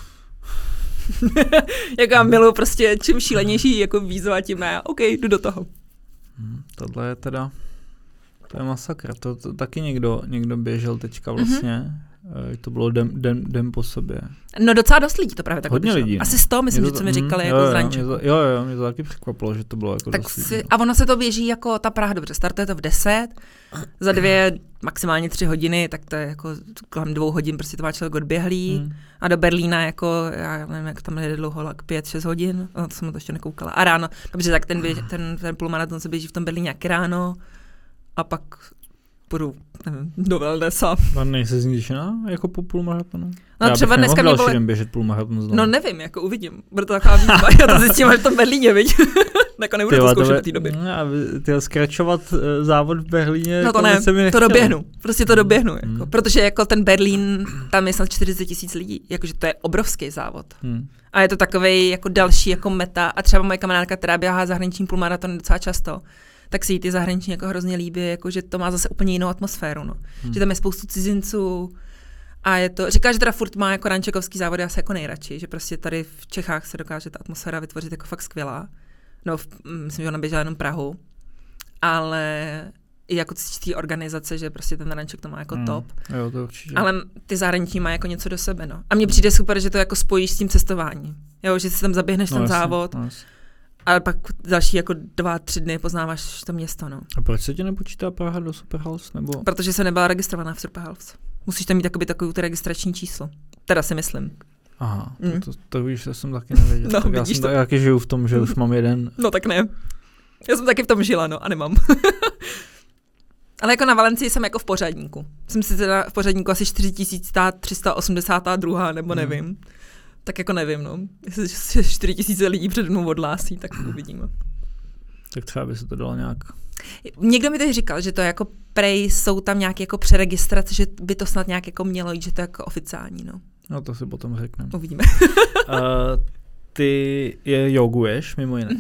Jako já miluji prostě čím šílenější jako výzva, tím já, OK, jdu do toho. Tohle je teda, to je masakr, to taky někdo běžel teďka vlastně, to bylo den po sobě. No docela dost lidí to právě tak hodně běželo. Lidí. Asi 100, myslím, že co mi říkali jako z rančeku. Mě to taky překvapilo, že to bylo jako dost lidí. A ono se to běží jako ta Praha, dobře, startuje to v 10, za 2, maximálně 3 hodiny, tak to je jako kolem 2 hodin, prostě to má člověk odběhlý. A do Berlína jako, já nevím, jak tam jde dlouho, 5-6 hodin, no, to jsem to ještě nekoukala. A ráno, dobře, tak ten půlmaraton se běží v tom Berlíně jak ráno a pak půjdu, nevím, do wellnessa. A nejsi zničená jako po půlmaratonu? No já třeba dneska mi bylo... běžet půlmaraton znovu. No nevím, jako uvidím. Bude to taková výzva, já to zjistím až v tom Berlíně, viď? Jako nebudu to zkoušet do té doby. Ty skračovat závod v Berlíně. No to ne, to doběhnu. Prostě to doběhnu. Jako. Protože jako ten Berlín, tam je snad 40 000 lidí. Jakože to je obrovský závod. A je to takovej jako další jako meta. A třeba moje kamarádka, která běhá zahraniční půlmaraton docela často, tak si jí ty zahraniční jako hrozně líbí, jako, že to má zase úplně jinou atmosféru. No. Že tam je spoustu cizinců. A je to, říká, že teda furt má jako rančekovský závody asi jako nejradši, že prostě tady v Čechách se dokáže ta atmosféra vytvořit jako fakt skvělá. No, myslím, že ona běžela jenom Prahu, ale i jako té organizace, že prostě ten ranček to má jako top. Jo, to určitě. Ale ty zahraniční má jako něco do sebe, no. A mně přijde super, že to jako spojíš s tím cestováním. Jo, že si tam zaběhneš ten závod. Ale pak další jako 2-3 dny poznáváš to město, no. A proč se ti nepočítá Praha do Superhals, nebo? Protože jsem nebyla registrovaná v Superhals. Musíš tam mít takovou registrační číslo. Teda si myslím. Aha, to víš, to jsem taky nevěděl. No, tak já jsem taky žiju v tom, že už mám jeden. No tak ne. Já jsem taky v tom žila, no, a nemám. Ale jako na Valencii jsem jako v pořadníku. Jsem si teda v pořadníku asi 4382, nebo nevím. Tak jako nevím, no. Jestli 4000 lidí před mnou odhlásí, tak uvidíme. Tak třeba by se to dalo nějak... Někdo mi teď říkal, že to jako prej jsou tam nějaké jako přeregistrace, že by to snad nějak jako mělo jít, že to je jako oficiální, no. No to si potom řekneme. Uvidíme. Ty joguješ mimo jiné.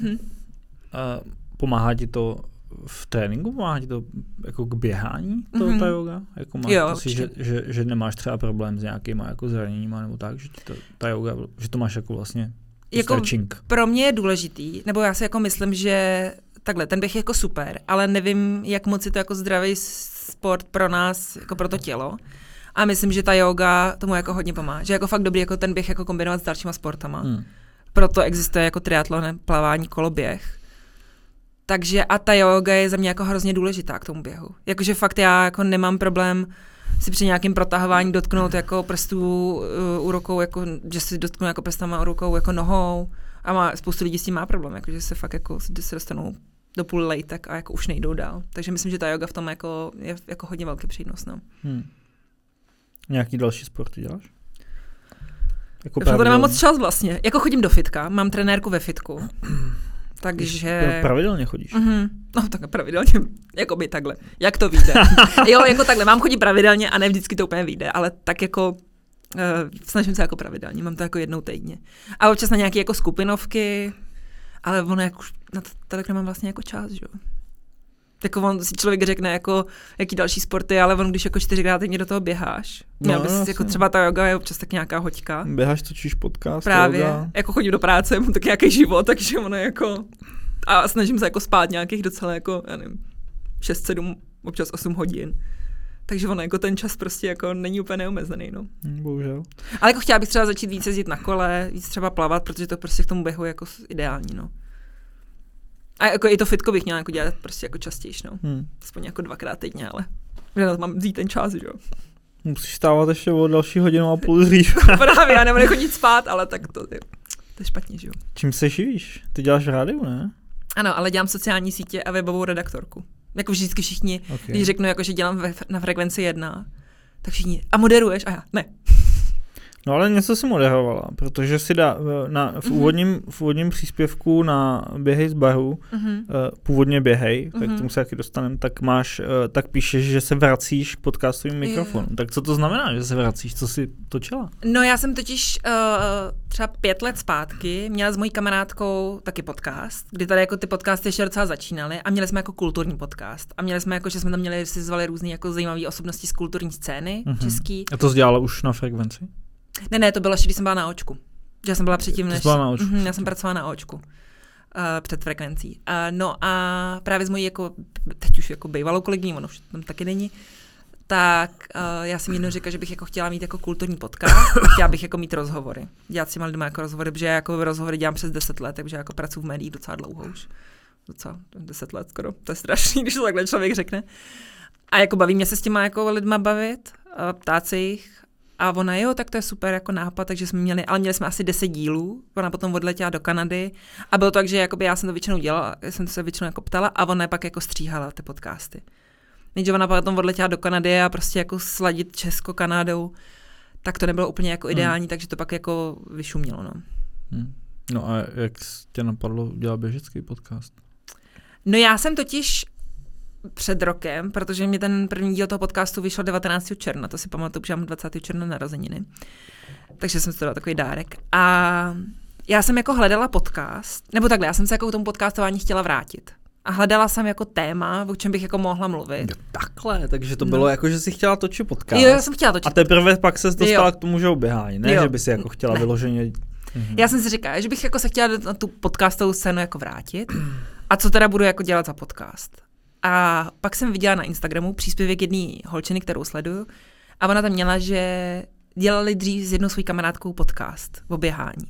Pomáhá ti to v tréninku? Pomáhá ti to jako k běhání, ta yoga? Jako máš pocit, že nemáš třeba problém s nějakýma jako zraněníma nebo tak, že ta yoga, že to máš jako vlastně jako stretching? Pro mě je důležitý, nebo já si jako myslím, že takhle, ten běh je jako super, ale nevím, jak moc je to jako zdravý sport pro nás, jako pro to tělo. A myslím, že ta yoga tomu jako hodně pomáhá. Že jako fakt dobrý jako ten běh jako kombinovat s dalšíma sportama. Proto existuje jako triatlon, plavání, koloběh. Takže a ta yoga je za mě jako hrozně důležitá k tomu běhu. Jakože fakt já jako nemám problém si při nějakém protahování dotknout jako prstů u rukou, jako, že si dotknu jako prstama u rukou, jako nohou. A spoustu lidí s tím má problém, jakože se fakt jako se dostanou do půl lejtek a jako už nejdou dál. Takže myslím, že ta yoga v tom jako je jako hodně velký přínos. No. Nějaký další sporty děláš? Jako to nemám moc čas vlastně. Jako chodím do fitka, mám trenérku ve fitku. Takže... Pravidelně chodíš? No tak pravidelně, jako by takhle. Jak to vyjde? Jo, jako takhle, mám chodit pravidelně a ne vždycky to úplně vyjde, ale tak jako snažím se jako pravidelně, mám to jako jednou týdně. A občas na nějaké jako skupinovky, ale ono jako na to tak nemám vlastně jako čas, že jo. Jako on si člověk řekne jako jaký další sporty, ale on když jako 4krát týdně do toho běháš. Měl bys jako třeba ta yoga je občas tak nějaká hoďka. Běháš, točíš podcast, právě, yoga. Jako chodím do práce, mám tak nějaký život, takže ono jako a snažím se jako spát nějakých docela jako, já nevím, 6-7, občas 8 hodin. Takže ono jako ten čas prostě jako není úplně neomezený, no. Bohužel. Ale jako chtěla bych třeba začít víc jezdit na kole, víc třeba plavat, protože to prostě k tomu běhu je jako ideální, no. A jako i to fitko bych měla jako dělat prostě jako častější, no. Aspoň jako 2krát týdně, ale na to mám vzít ten čas, že jo. Musíš stávat ještě o další hodinu a půl dřív. Právě, já nebudu chodit spát, ale tak to je špatně, že jo. Čím se živíš? Ty děláš v rádiu, ne? Ano, ale dělám sociální sítě a webovou redaktorku. Jako vždycky všichni, když řeknu, jako, že dělám na Frekvenci 1, tak všichni, a moderuješ? A já, ne. No ale něco si moderovala, protože si v úvodním příspěvku na Běhej z baru, původně Běhej, tak k tomu se taky dostaneme, tak píšeš, že se vracíš k podcastovým mikrofonu. Tak co to znamená, že se vracíš? Co jsi točila? No já jsem totiž třeba 5 let zpátky měla s mojí kamarádkou taky podcast, kdy tady jako ty podcasty ještě docela začínaly a měli jsme jako kulturní podcast. A měli jsme jako, že jsme tam měli, si zvali různý jako zajímavé osobnosti z kulturní scény český. A to jsi dělala už na Frekvenci? Ne, to bylo ještě, když jsem byla na Očku. Že já jsem byla předtím, než... Já jsem pracovala na Očku. Před Frekvencí. No a právě s mojí jako, teď už jako bývalou kolegyní, ono už tam taky není, tak já jsem jednou řekla, že bych jako chtěla mít jako kulturní podcast, chtěla bych jako mít rozhovory. Dělat si lidma jako rozhovory, protože já jako rozhovory dělám přes 10 let, takže jako pracuji v médiích docela dlouho už. Docela 10 let skoro. To je strašný, když to takhle člověk řekne. A jako baví mě se s těma jako lidma bavit, ptát se jich. A ona, jo, tak to je super jako nápad, takže jsme měli jsme asi 10 dílů, ona potom odletěla do Kanady a bylo to tak, že jakoby já jsem to většinou dělala, jsem se většinou jako ptala a ona pak jako stříhala ty podcasty. Nejdřív ona potom odletěla do Kanady a prostě jako sladit Česko-Kanadou, tak to nebylo úplně jako ideální, takže to pak jako vyšumělo, no. No a jak tě napadlo udělat běžecký podcast? No já jsem totiž před rokem, protože mě ten první díl toho podcastu vyšel 19. června, to si pamatuju, že mám 20. června narozeniny. Takže jsem si to dala takový dárek. A já jsem jako hledala podcast, nebo takhle, já jsem se jako k tomu podcastování chtěla vrátit. A hledala jsem jako téma, o čem bych jako mohla mluvit. Jo, takhle, takže to bylo jako, že jsi chtěla točit podcast. Jo, já jsem chtěla točit. A teprve pak se dostala k tomu, že uběhání, ne? Jo. Že by si jako chtěla vyloženě... Já jsem si říkala, že bych jako se chtěla na tu podcastovou scénu jako vrátit. A co teda budu jako dělat za podcast. A pak jsem viděla na Instagramu příspěvek jedné holčiny, kterou sleduju. A ona tam měla, že dělali dřív s jednou svou kamarádkou podcast o běhání.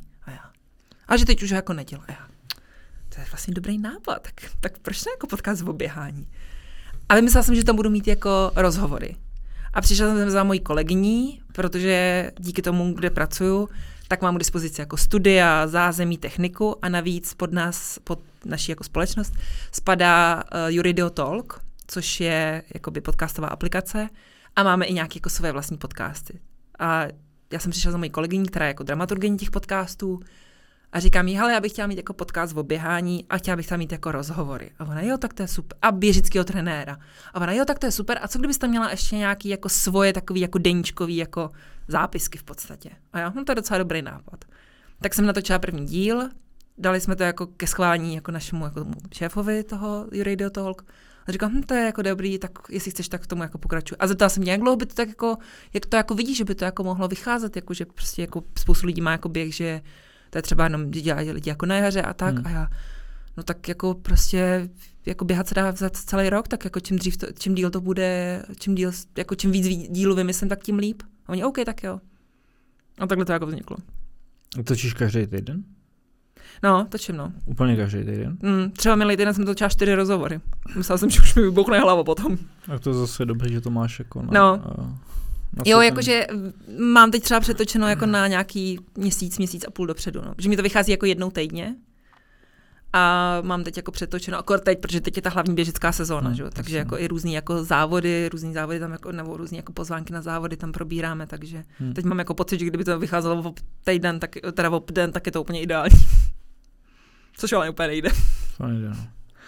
A že teď už jako nedělá. To je vlastně dobrý nápad. Tak proč ne jako podcast o běhání? Ale myslela jsem, že tam budu mít jako rozhovory. A přišla jsem za mojí kolegyní, protože díky tomu, kde pracuju, tak mám k dispozici jako studia, zázemí, techniku a navíc pod naší jako společnost spadá YouRadio Talk, což je jakoby podcastová aplikace a máme i nějaké jako své vlastní podcasty. A já jsem přišla za mojí kolegyní, která je jako dramaturgyní těch podcastů a říkám jí, hele, já bych chtěla mít jako podcast o běhání a chtěla bych tam mít jako rozhovory. A ona, jo, tak to je super. A běžického trenéra. A ona, jo, tak to je super. A co kdybys tam měla ještě nějaký jako svoje takový jako deníčkový jako zápisky v podstatě. A já, to je docela dobrý nápad. Tak jsem natočila první díl, dali jsme to jako ke schválení jako našemu jako šéfovi toho YouRadio Talk. A říkám, to je jako dobrý, tak jestli chceš, tak v tomu jako pokračuj. A zeptala jsem mě, jak dlouho by to tak jako, jak to jako vidíš, že by to jako mohlo vycházet, jako že prostě jako spoustu lidí má jako běh, že to je třeba jenom dělají lidi jako na jaře a tak. A já, no tak jako prostě jako běhat se dá za celý rok, tak jako čím díl to bude, čím víc dílů vymyslím, tak tím líp. A oni, OK, tak jo. A takhle to jako vzniklo. Točíš každý týden? No, točím, no. Úplně každý týden? Třeba minulý týden jsem točila 4 rozhovory. Myslela jsem, že už mi vybouchne hlava potom. Tak to je zase dobrý, že to máš jako na jo, jakože mám teď třeba přetočeno jako na nějaký měsíc a půl dopředu, no. Že mi to vychází jako jednou týdně. A mám teď jako přetočeno, akor teď, protože teď je ta hlavní běžecká sezóna, že? Takže jako i různý jako závody tam jako, nebo různý jako pozvánky na závody tam probíráme, takže teď mám jako pocit, že kdyby to vycházelo v týden, tak, teda v den, tak je to úplně ideální. Což ale úplně nejde. To nejde, no.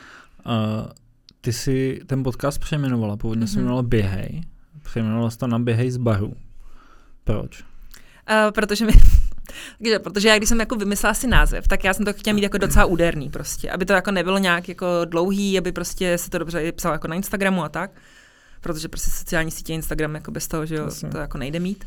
Ty si ten podcast přejmenovala, původně se jmenovala Běhej, přejmenovala jsi to na Běhej z baru. Proč? Protože já, když jsem jako vymyslela si název, tak já jsem to chtěla mít jako docela úderný prostě, aby to jako nebylo nějak jako dlouhý, aby prostě se to dobře psalo jako na Instagramu a tak, protože prostě sociální sítě Instagram jako bez toho, že jo, to jako nejde mít.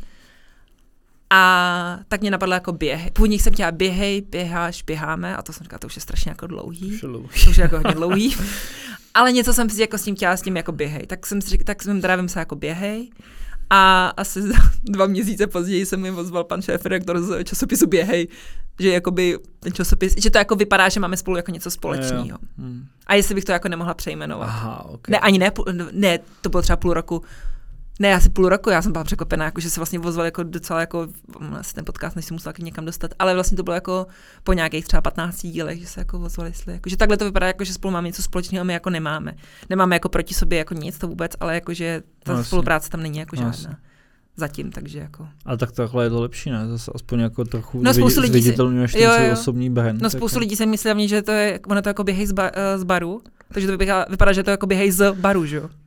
A tak mě napadlo jako běhej. Původně jsem chtěla běhej, běháš, běháme a to jsem říkala, to už je strašně jako dlouhý. To už je jako hodně dlouhý. Ale něco jsem si jako s tím chtěla, s tím jako běhej. Tak jsem teda vymyslela jako běhej. A asi 2 měsíce později se mi ozval pan šéfredaktor z časopisu Běhej, že jakoby ten časopis, že to jako vypadá, že máme spolu jako něco společného. A jestli bych to jako nemohla přejmenovat. Aha, okay. Ne, to bylo třeba půl roku. Ne, asi půl roku, já jsem byla překvapená, jako, že se vlastně ozval jako docela jako, asi ten podcast, než si musela někam dostat, ale vlastně to bylo jako po nějakých třeba 15 dílech, že se jako ozvali, jako, že takhle to vypadá, jako, že spolu máme něco společného a my jako nemáme. Nemáme jako proti sobě jako nic, to vůbec, ale jako, že ta spolupráce tam není jako žádná. Zatím, takže jako. Ale tak takhle je to lepší, ne? Zase aspoň jako trochu zviditelňuješ ten svůj osobní brand. No spoustu lidí si myslí hlavně, že to je, ono to jako běhej z baru, takže to vypadá, že to jako běhej z baru, že jo?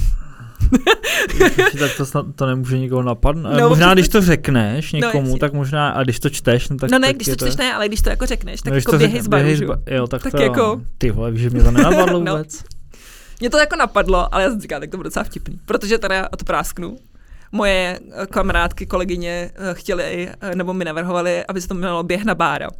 Tak to nemůže nikoho napadnout. No, možná, když to řekneš někomu, tak možná, a když to čteš, no tak... No ne, když to čteš ne, ale když to jako řekneš, tak jako běhej z baru, že jo? Tak to jako... Ty vole, víš, že mě to nenapadlo vůbec. Mě to jako napadlo, ale já jsem říkala, tak to bude docela vtipný. Protože teda, a to prásknu, moje kamarádky, kolegyně chtěly, nebo mi navrhovali, aby se to jmenovalo Běh na bára.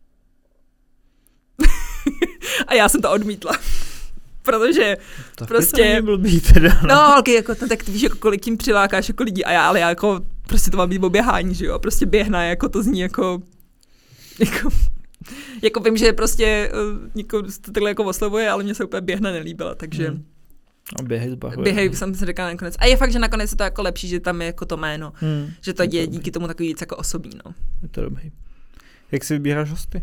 A já jsem to odmítla. Protože tak prostě... je to blbý teda, no okay, jako, tak ty víš, jako, kolik tím přilákáš jako lidi a já jako prostě to má být o běhání, že jo, prostě běhna, jako to zní jako vím, že prostě někoho to takhle jako oslovuje, ale mně se úplně běhna nelíbila, takže... A běhej z bahu. Běhej, jsem si říkala nakonec. A je fakt, že nakonec je to jako lepší, že tam je jako to jméno, že to je díky tomu takový víc jako osobní, no. Je to dobrý. Jak si vybíráš hosty?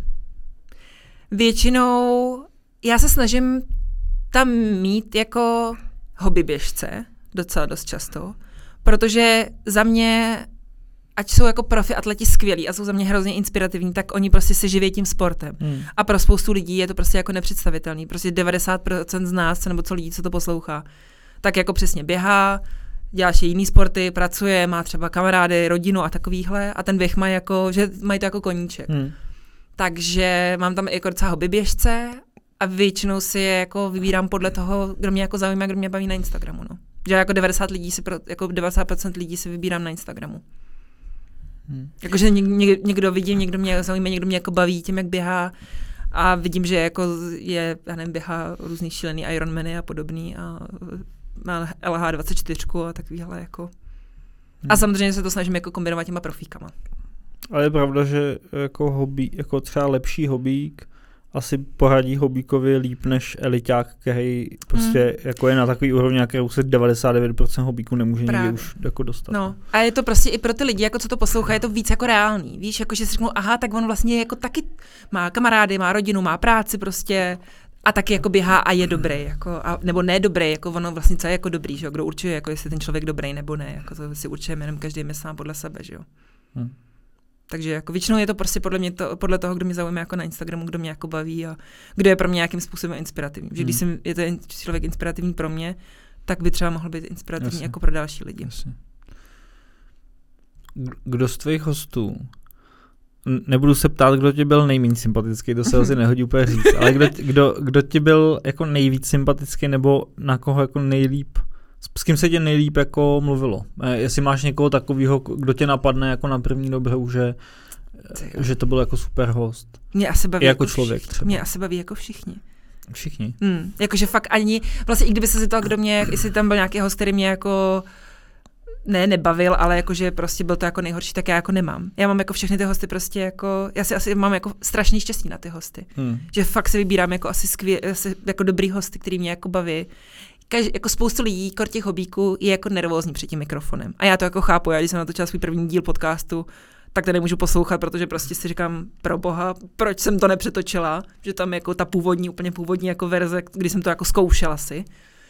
Většinou já se snažím tam mít jako hobby běžce, docela dost často, protože za mě ať jsou jako profi atleti skvělí a jsou za mě hrozně inspirativní, tak oni prostě se živí tím sportem. A pro spoustu lidí je to prostě jako nepředstavitelný. Prostě 90% z nás, nebo co lidí, co to poslouchá, tak jako přesně běhá, dělá ještě jiný sporty, pracuje, má třeba kamarády, rodinu a takovýhle a ten běh má jako, že mají to jako koníček. Takže mám tam jako docela hobbyběžce a většinou si je jako vybírám podle toho, kdo mě jako zajímá, kdo mě baví na Instagramu, no. Že jako 90% lidí si vybírám na Instagramu. Jakože někdo vidím, někdo mě zajímá, někdo mě jako baví tím, jak běhá a vidím, že jako je, já nevím, běhá různý šílený Ironmany a podobný a má LH24 a takovýhle jako. A samozřejmě se to snažím jako kombinovat těma profíkama. Ale je pravda, že jako hobby, jako třeba lepší hobík asi poradí hobíkovi líp než eliťák, který prostě jako je na takový úrovni, kterou se 99% hobíků nemůže nikdy už jako dostat. No a je to prostě i pro ty lidi, jako co to poslouchají, je to víc jako reálný. Víš, jako že si řeknou, aha, tak on vlastně jako taky má kamarády, má rodinu, má práci prostě a taky jako běhá a je dobrý, jako, a, nebo ne dobrý, jako ono vlastně co je jako dobrý, že jo, kdo určuje, jako jestli ten člověk dobrý nebo ne, jako to si určujeme jenom každý sám podle sebe, že jo. Takže jako většinou je to prostě podle mě podle toho, kdo mě zaujme jako na Instagramu, kdo mě jako baví a kdo je pro mě nějakým způsobem inspirativní. Že když je ten člověk inspirativní pro mě, tak by třeba mohl být inspirativní jako pro další lidi. Jasně. Kdo z tvých hostů, nebudu se ptát, kdo ti byl nejméně sympatický, to se asi nehodí úplně říct, ale kdo ti byl jako nejvíc sympatický nebo na koho jako nejlíp, s kým se tě nejlíp jako mluvilo? Jestli máš někoho takového, kdo tě napadne jako na první dobrou, že to byl jako super host. Mě asi baví jako člověk třeba. Mě asi baví jako všichni. Všichni? Jakože fakt ani, vlastně i kdyby se zeptal, kdo mě, jestli tam byl nějaký host, který mě jako nebavil, ale jakože prostě byl to jako nejhorší, tak já jako nemám. Já mám jako všechny ty hosty prostě jako, já si asi mám jako strašný štěstí na ty hosty. Že fakt si vybírám jako asi jako dobrý hosty, který mě jako baví. Jako spoustu lidí, těch hobíků, je jako nervózní před tím mikrofonem. A já to jako chápu, já když jsem natočila svůj první díl podcastu, tak to nemůžu poslouchat, protože prostě si říkám, pro boha, proč jsem to nepřetočila, že tam jako ta úplně původní jako verze, když jsem to jako zkoušela si.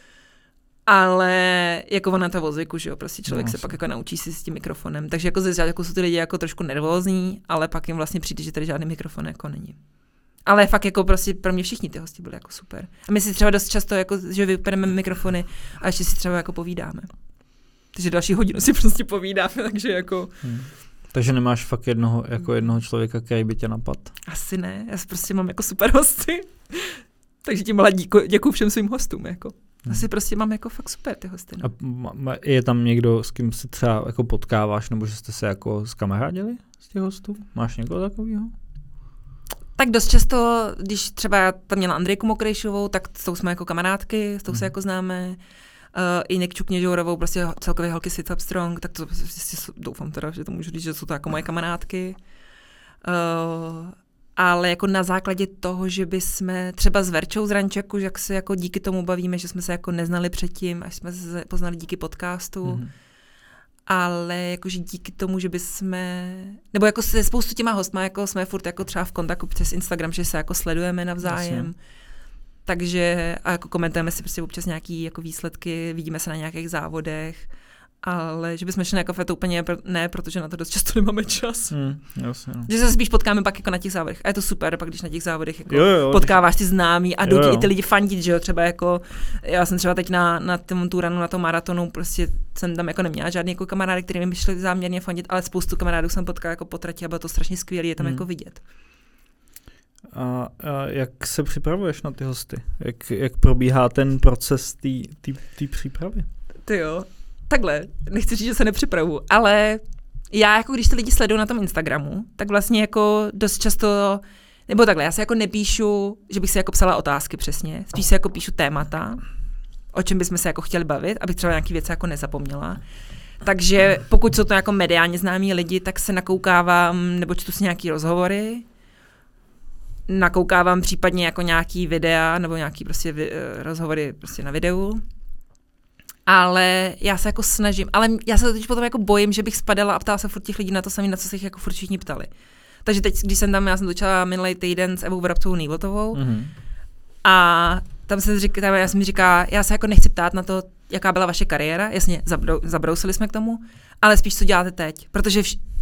Ale jako ona to vozvyku, že jo, prostě člověk se pak jako naučí si s tím mikrofonem. Takže jako ze začátku jsou ty lidi jako trošku nervózní, ale pak jim vlastně přijde, že tady žádný mikrofon jako není. Ale fakt jako prostě pro mě všichni ty hosti byli jako super. A my si třeba dost často jako, že vypereme mikrofony a ještě si třeba jako povídáme. Takže další hodinu si prostě povídáme, takže jako... Takže nemáš fakt jednoho člověka, který by tě napadl? Asi ne, já prostě mám jako super hosty. Takže tím děkuju všem svým hostům, jako. Asi prostě mám jako fakt super ty hosty. No. A je tam někdo, s kým si třeba jako potkáváš, nebo že jste se jako zkamarádili z těch hostů? Máš někoho takového? Tak dost často, když třeba já tam měla Andrejku Mokrejšovou, tak s tou jsme jako kamarádky, s tou se jako známe. I Nikču Kněžourovou, prostě celkově holky Sit Up Strong, tak to doufám teda, že to můžu říct, že jsou to jako moje kamarádky. Ale jako na základě toho, že bychom třeba s Verčou z Rančaku, jak se jako díky tomu bavíme, že jsme se jako neznali předtím, až jsme se poznali díky podcastu. Ale jakože díky tomu, že bychom, nebo jako se spoustu těma hostma, jako jsme furt jako třeba v kontaktu přes Instagram, že se jako sledujeme navzájem. Jasně. Takže a jako komentujeme si prostě občas nějaký jako výsledky, vidíme se na nějakých závodech, ale že bychom šli na kafe, to úplně ne, protože na to dost často nemáme čas. Jasně. Že se spíš potkáme pak jako na těch závodech. A je to super, pak když na těch závodech jako potkáváš ty známý a jdou ti i ty lidi fandit, že jo, třeba jako, já jsem třeba teď na tom Turanu, na tom maratonu, prostě jsem tam jako neměla žádný jako kamarády, který mi šli záměrně fandit, ale spoustu kamarádů jsem potkala jako po trati a bylo to strašně skvělé, je tam jako vidět. A jak se připravuješ na ty hosty? Jak probíhá ten proces té přípravy? Ty jo, takhle, nechci říct, že se nepřipravuju, ale já jako když ty lidi sleduju na tom Instagramu, tak vlastně jako dost často, nebo takhle, já se jako nepíšu, že bych si jako psala otázky přesně, spíš se jako píšu témata, o čem bychom se jako chtěli bavit, abych třeba nějaký věci jako nezapomněla. Takže pokud jsou to jako mediálně známí lidi, tak se nakoukávám, nebo čtu si nějaký rozhovory, nakoukávám případně jako nějaký videa, nebo nějaký prostě rozhovory prostě na videu. Ale já se jako snažím, ale já se teď potom jako bojím, že bych spadala a ptala se furt těch lidí na to samé, na co se jich jako furt všichni ptali. Takže teď, když jsem tam, já jsem točila minulý týden s Evou Vrabcovou Nývlotovou a tam já jsem říká, já se jako nechci ptát na to, jaká byla vaše kariéra, jasně, zabrousili jsme k tomu, ale spíš co děláte teď, protože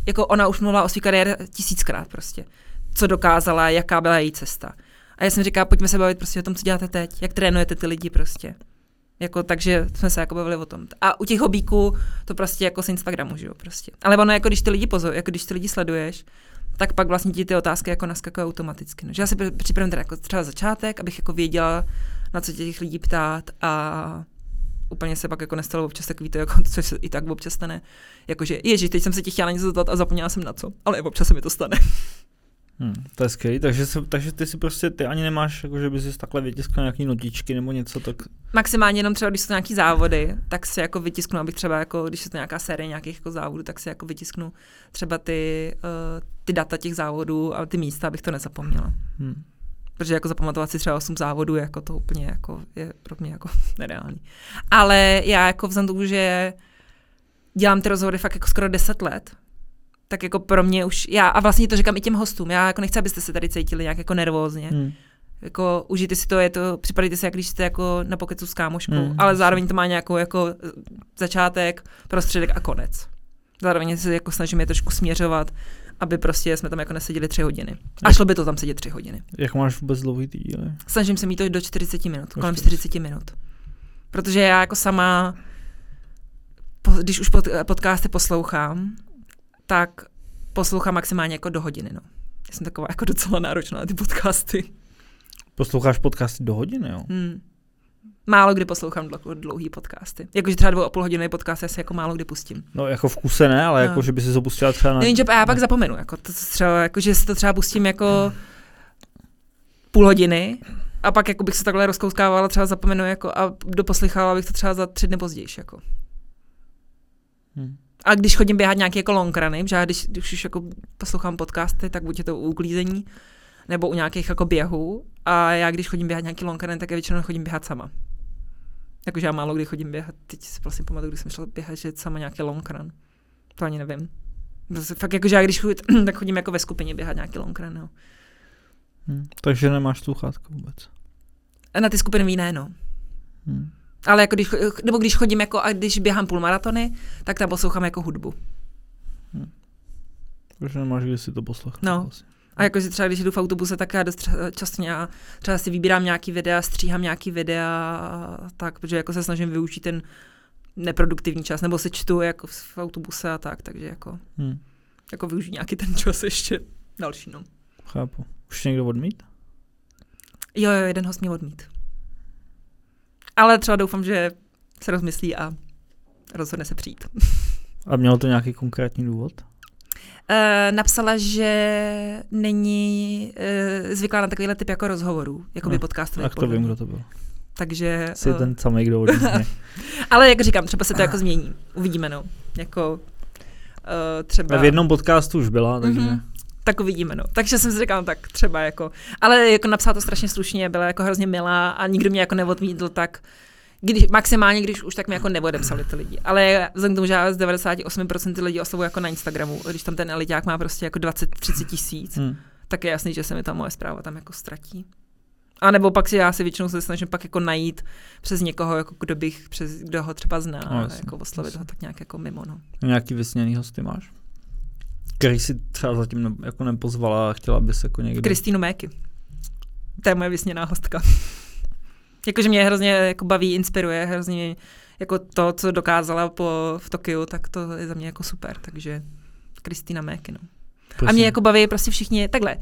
jako ona už mluvila o své kariéře 1000krát prostě, co dokázala, jaká byla její cesta. A já jsem říkala, pojďme se bavit prostě o tom, co děláte teď, jak trénujete ty lidi prostě. Jako, takže jsme se jako bavili o tom. A u těch hobíků to prostě jako z Instagramu, že jo, prostě. Ale ono, jako když ty lidi sleduješ, tak pak vlastně ti ty otázky jako naskakují automaticky. No. Že já si připravím teda jako třeba začátek, abych jako věděla, na co těch lidí ptát a úplně se pak jako nestalo občas takový to, jako, co se i tak občas stane. Jakože, ježiš, teď jsem se tě chtěla na něco zeptat a zapomněla jsem na co, ale občas se mi to stane. To je skvělý, takže ty si prostě, ty ani nemáš, jako, že bys si takhle vytiskla nějaký notičky nebo něco, tak... Maximálně jenom třeba, když jsou nějaký závody, tak si jako vytisknu, abych třeba, jako, když je to nějaká série nějakých jako závodů, tak si jako vytisknu třeba ty data těch závodů a ty místa, abych to nezapomněla. Protože jako zapamatovat si třeba 8 závodů, jako to úplně jako je pro mě jako nereálný. Ale já jako vzhledem tomu, že dělám ty rozhovory fakt jako skoro 10 let, tak jako pro mě už, a vlastně to říkám i těm hostům, já jako nechci, abyste se tady cítili nějak jako nervózně. Jako užijte si to, připadejte si, jak když jste jako na pokecu s kámoškou, ale zároveň to má nějakou jako začátek, prostředek a konec. Zároveň se jako snažíme trošku směřovat, aby prostě jsme tam jako neseděli 3 hodiny. A šlo by to tam sedět 3 hodiny. Jak máš vůbec dlouhý ty díly? Snažím se mít to do 40 minut, kolem 40 minut. Protože já jako sama, když už podcasty poslouchám, tak poslouchám maximálně jako do hodiny, no. Já jsem taková jako docela náročná na ty podcasty. Posloucháš podcasty do hodiny, jo? Málo kdy poslouchám dlouhý podcasty. Jakože třeba 2,5hodinový podcast já si jako málo kdy pustím. No jako v kuse ne, ale jako, že by si to pustila třeba na... Jenže já pak zapomenu, jako to třeba, jako, že si to třeba pustím jako půl hodiny a pak jako bych se takhle rozkouskávala, třeba zapomenu jako a doposlychala bych to třeba za 3 dny později, jako. A když chodím běhat nějaké jako long runy, že když už jako poslouchám podcasty, tak buď je to u uklízení, nebo u nějakých jako běhů. A já když chodím běhat nějaký long run, tak já většinou chodím běhat sama. Jakože já málo kdy chodím běhat, teď si vlastně pamatuju, když jsem šla běhat, že sama nějaký long run. To ani nevím. Fakt jakože já když chodím, tak chodím jako ve skupině běhat nějaký long run, no. Takže nemáš sluchátko vůbec? A na ty skupiny ne, no. Ale jako když chodím jako a když běhám půlmaratony, tak tam poslouchám jako hudbu. Takže nemáš kdy si to poslechnout. No. Vlastně. A jako si třeba, když jdu v autobuse, tak já dost často třeba si vybírám nějaký videa, stříhám nějaký videa, tak, protože jako se snažím využít ten neproduktivní čas, nebo se čtu jako v autobuse a tak, takže jako využít nějaký ten čas ještě další, no. Chápu. Už někdo odmít? Jo, jeden host mě odmít. Ale třeba doufám, že se rozmyslí a rozhodne se přijít. A mělo to nějaký konkrétní důvod? Napsala, že není zvyklá na takovýhle typ jako rozhovorů, jako by podcastový. Tak to vím, kdo to byl. Takže... Jsi ten samý, kdo odmítne. Ale jak říkám, třeba se to jako změní. Uvidíme, no. Jako třeba... V jednom podcastu už byla, takže... Tak uvidíme, no. Takže jsem si říkala, tak třeba jako... Ale jako napsala to strašně slušně, byla jako hrozně milá a nikdo mě jako neodmítl, tak... Maximálně, když už tak mi jako neodepsali ty lidi. Ale vzhledem k tomu, že já z 98% lidí oslovuji jako na Instagramu, když tam ten eliťák má prostě jako 20-30 tisíc, tak je jasný, že se mi ta moje zpráva tam jako ztratí. A nebo pak já si většinou se snažím pak jako najít přes někoho, jako kdo ho třeba zná, a jako oslovit ho tak nějak jako mimo, no. Nějaký vysněný hosty máš? Který si třeba zatím jako nepozvala a chtěla bys jako někdy... Kristýnu Méky. To je moje vysněná hostka. Jakože mě hrozně jako baví, inspiruje, hrozně jako to, co dokázala v Tokiu, tak to je za mě jako super, takže Kristýna Méky, no. Prosím. A mě jako baví prostě všichni, takhle,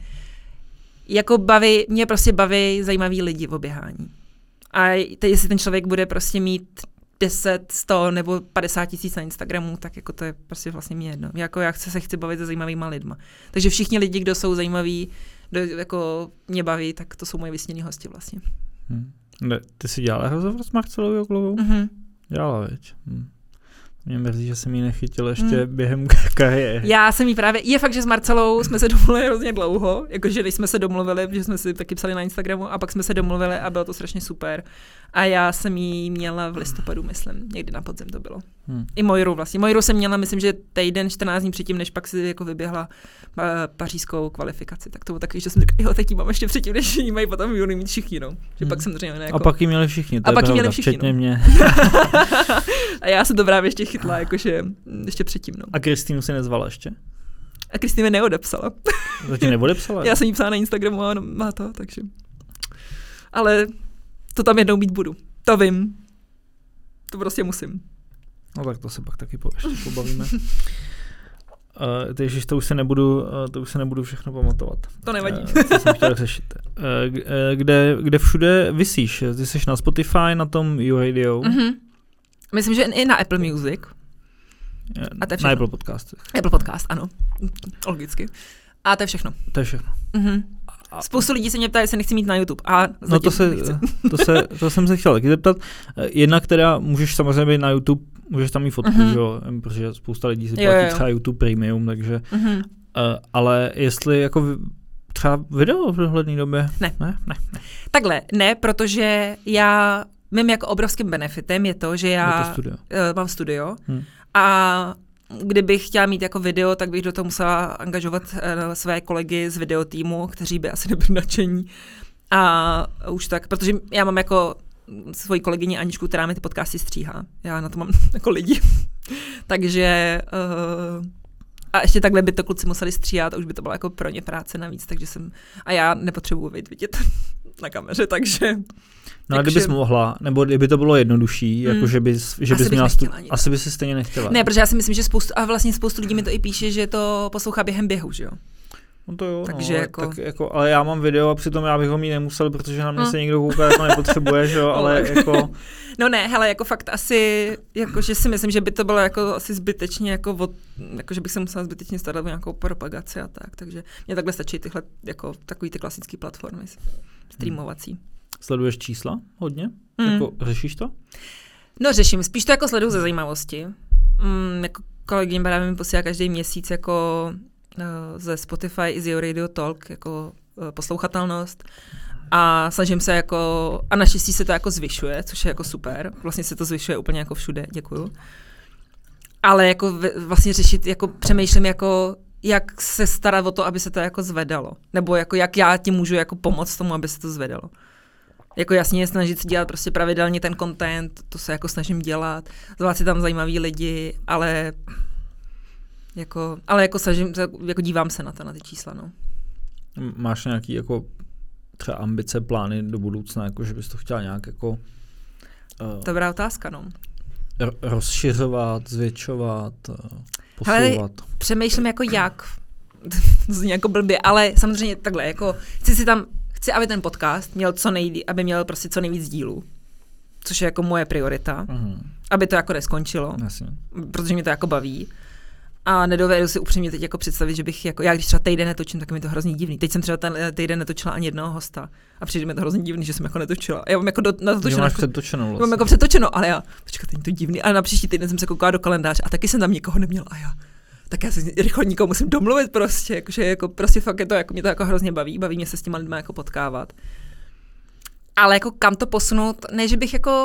jako mě prostě baví zajímaví lidi v oběhání. A jestli ten člověk bude prostě mít 10, 100 nebo 50 tisíc na Instagramu, tak jako to je prostě vlastně mě jedno. Jako já se chci bavit se zajímavýma lidma. Takže všichni lidi, kdo jsou zajímaví, kdo jako mě baví, tak to jsou moje vysněný hosti vlastně. Ne, ty jsi dělala rozhovor s Marcelou Joglovou? Dělala, veď. Mě mrzí, že jsem ji nechytil ještě během kariéry. Já jsem jí právě, je fakt, že s Marcelou jsme se domluvili hrozně dlouho, jakože když jsme se domluvili, že jsme si taky psali na Instagramu a pak jsme se domluvili a bylo to strašně super. A já jsem jí měla v listopadu, myslím, někdy na podzim to bylo. I Mojru vlastně. Mojru jsem měla, myslím, že týden, 14 dní předtím, než pak si jako vyběhla pařížskou kvalifikaci. Tak to bylo takový, že jsem říkala, jo, teď jí mám ještě předtím, než jí mají potom junior mít všichni, no. Že pak jsem jako... A pak jí měli všichni, to je pravda, včetně mě. A já jsem to právě ještě chytla, jakože ještě předtím, no. A Kristýnu si nezvala ještě? A Kristýna neodepsala. To ti neodepsala? Já jsem jí psala na Instagramu a má to, takže. Ale to tam jednou mít budu. To vím. To prostě musím. No tak to se pak taky ještě pobavíme. Takže to už se nebudu všechno pamatovat. To nevadí. Co jsem chtěl řešit. Kde všude visíš? Ty jsi na Spotify, na tom YouRadio? Mm-hmm. Myslím, že i na Apple Music. A to je všechno. Na Apple Podcast. Apple Podcast, ano. Logicky. A to je všechno. To je všechno. Mm-hmm. Spoustu lidí se mě ptá, jestli nechci mít na YouTube. A no to jsem se chtěl taky zeptat. Jedna, která můžeš samozřejmě být na YouTube, můžeš tam mít fotku, jo, protože spousta lidí si platí třeba YouTube Premium, takže ale jestli jako třeba video v dohledné době? Ne. Takhle, ne, protože já mým jako obrovským benefitem je to, že já mám studio a kdybych chtěla mít jako video, tak bych do toho musela angažovat své kolegy z videotýmu, kteří by asi nebyli nadšení. A už tak, protože já mám jako svoji kolegyni Aničku, která mi ty podcasty stříhá. Já na to mám jako lidi. Takže a ještě takhle by to kluci museli stříhat a už by to byla jako pro ně práce navíc, takže a já nepotřebuji vidět na kameře, takže. No a kdybys mohla, nebo kdyby to bylo jednodušší, jako že bys měla asi by si stejně nechtěla. Ne, protože já si myslím, že spoustu lidí mi to i píše, že to poslouchá během běhu, že jo. No to jo, takže jako, ale já mám video a přitom já bych ho mít nemusel, protože na mě se někdo kouká, jako nepotřebuje, že jo, ale jako. No ne, hele, jako fakt asi, jako že si myslím, že by to bylo jako asi zbytečně, jako že bych se musela zbytečně starat o nějakou propagaci a tak, takže mě takhle stačí tyhle, jako takový ty klasické platformy streamovací. Sleduješ čísla hodně? Jako řešíš to? No řeším, spíš to jako sleduju ze zajímavosti. Jako kolegyně právě mi posílá každý měsíc jako ze Spotify i z YouRadio Talk jako poslouchatelnost a snažím se jako, a naštěstí se to jako zvyšuje, což je jako super, vlastně se to zvyšuje úplně jako všude, děkuju. Ale jako vlastně řešit, jako přemýšlím jako, jak se starat o to, aby se to jako zvedalo, nebo jako jak já ti můžu jako pomoct tomu, aby se to zvedalo. Jako jasně snažit si dělat prostě pravidelně ten content, to se jako snažím dělat, zvát si tam zajímavý lidi, ale snažím, jako dívám se na ty čísla, no. Máš nějaký jako třeba ambice, plány do budoucna, jako že bys to chtěla nějak jako dobrá otázka, no. Rozšiřovat, zvětšovat, posouvat. Hele, přemýšlím jako jak. To zní jako blbě, ale samozřejmě takhle, jako chci, aby ten podcast měl aby měl prostě co nejvíc dílů. Což je jako moje priorita. Aby to jako neskončilo. Jasně. Protože mě to jako baví. A nedovedu si upřímně teď jako představit, že bych jako, já když třeba týden netočím, tak mi to hrozně divný. Teď jsem třeba ten týden netočila ani jednoho hosta. A přijde mi to hrozně divný, že jsem jako netočila. Já mám jako předtočenou vlastně. Mám jako předtočeno, ale já, počkat, není to divný. A na příští týden jsem se koukala do kalendáře a taky jsem tam nikoho neměla a já. Tak já si rychle nikoho musím domluvit prostě, jakože jako prostě fakt je to, jako mě to jako hrozně baví mě se s těma lidma jako potkávat. Ale jako kam to posunout, ne, že bych jako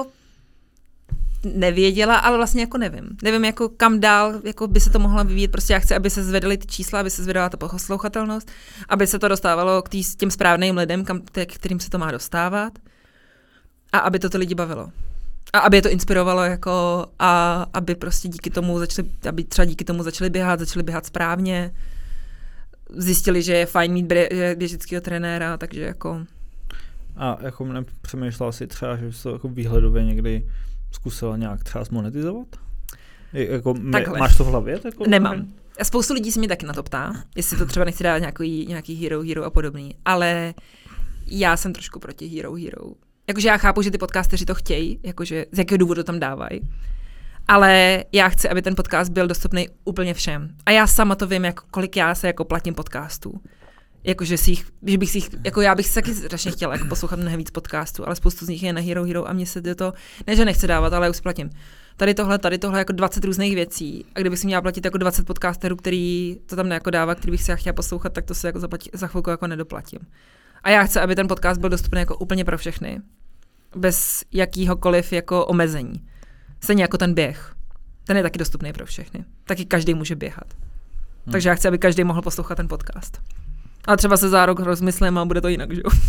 nevěděla, ale vlastně jako nevím. Nevím, jako kam dál jako by se to mohlo vyvíjet. Prostě já chci, aby se zvedaly ty čísla, aby se zvedala ta poslouchatelnost, aby se to dostávalo k těm správným lidem, kterým se to má dostávat a aby to ty lidi bavilo. A aby je to inspirovalo jako a aby prostě díky tomu začali běhat správně. Zjistili, že je fajn mít běžického trenéra, takže jako. A jako nepřemýšlela si třeba, že bys to jako výhledově někdy zkusila nějak třeba zmonetizovat? Jako máš to v hlavě? Jako nemám. A spoustu lidí se mě taky na to ptá, jestli to třeba nechci dát nějaký Hero a podobný, ale já jsem trošku proti Hero. Jakože já chápu, že ty podcasteři to chtějí, jakože z jakého důvodu tam dávají, ale já chci, aby ten podcast byl dostupný úplně všem. A já sama to vím, jako kolik já se jako platím podcastů. Jakože já bych si taky strašně chtěla jako poslouchat mnohem víc podcastů, ale spoustu z nich je na Hero a mě se to, ne že nechce dávat, ale já už si platím. Tady tohle jako 20 různých věcí a kdybych si měla platit jako 20 podcasterů, který to tam jako dává, který bych si chtěla poslouchat, tak to se jako za chvilku jako nedoplatím. A já chci, aby ten podcast byl dostupný jako úplně pro všechny. Bez jakýhokoliv jako omezení. Stejně jako ten běh. Ten je taky dostupný pro všechny. Taky každý může běhat. Takže já chci, aby každý mohl poslouchat ten podcast. Ale třeba se za rok rozmyslím a bude to jinak, že jo?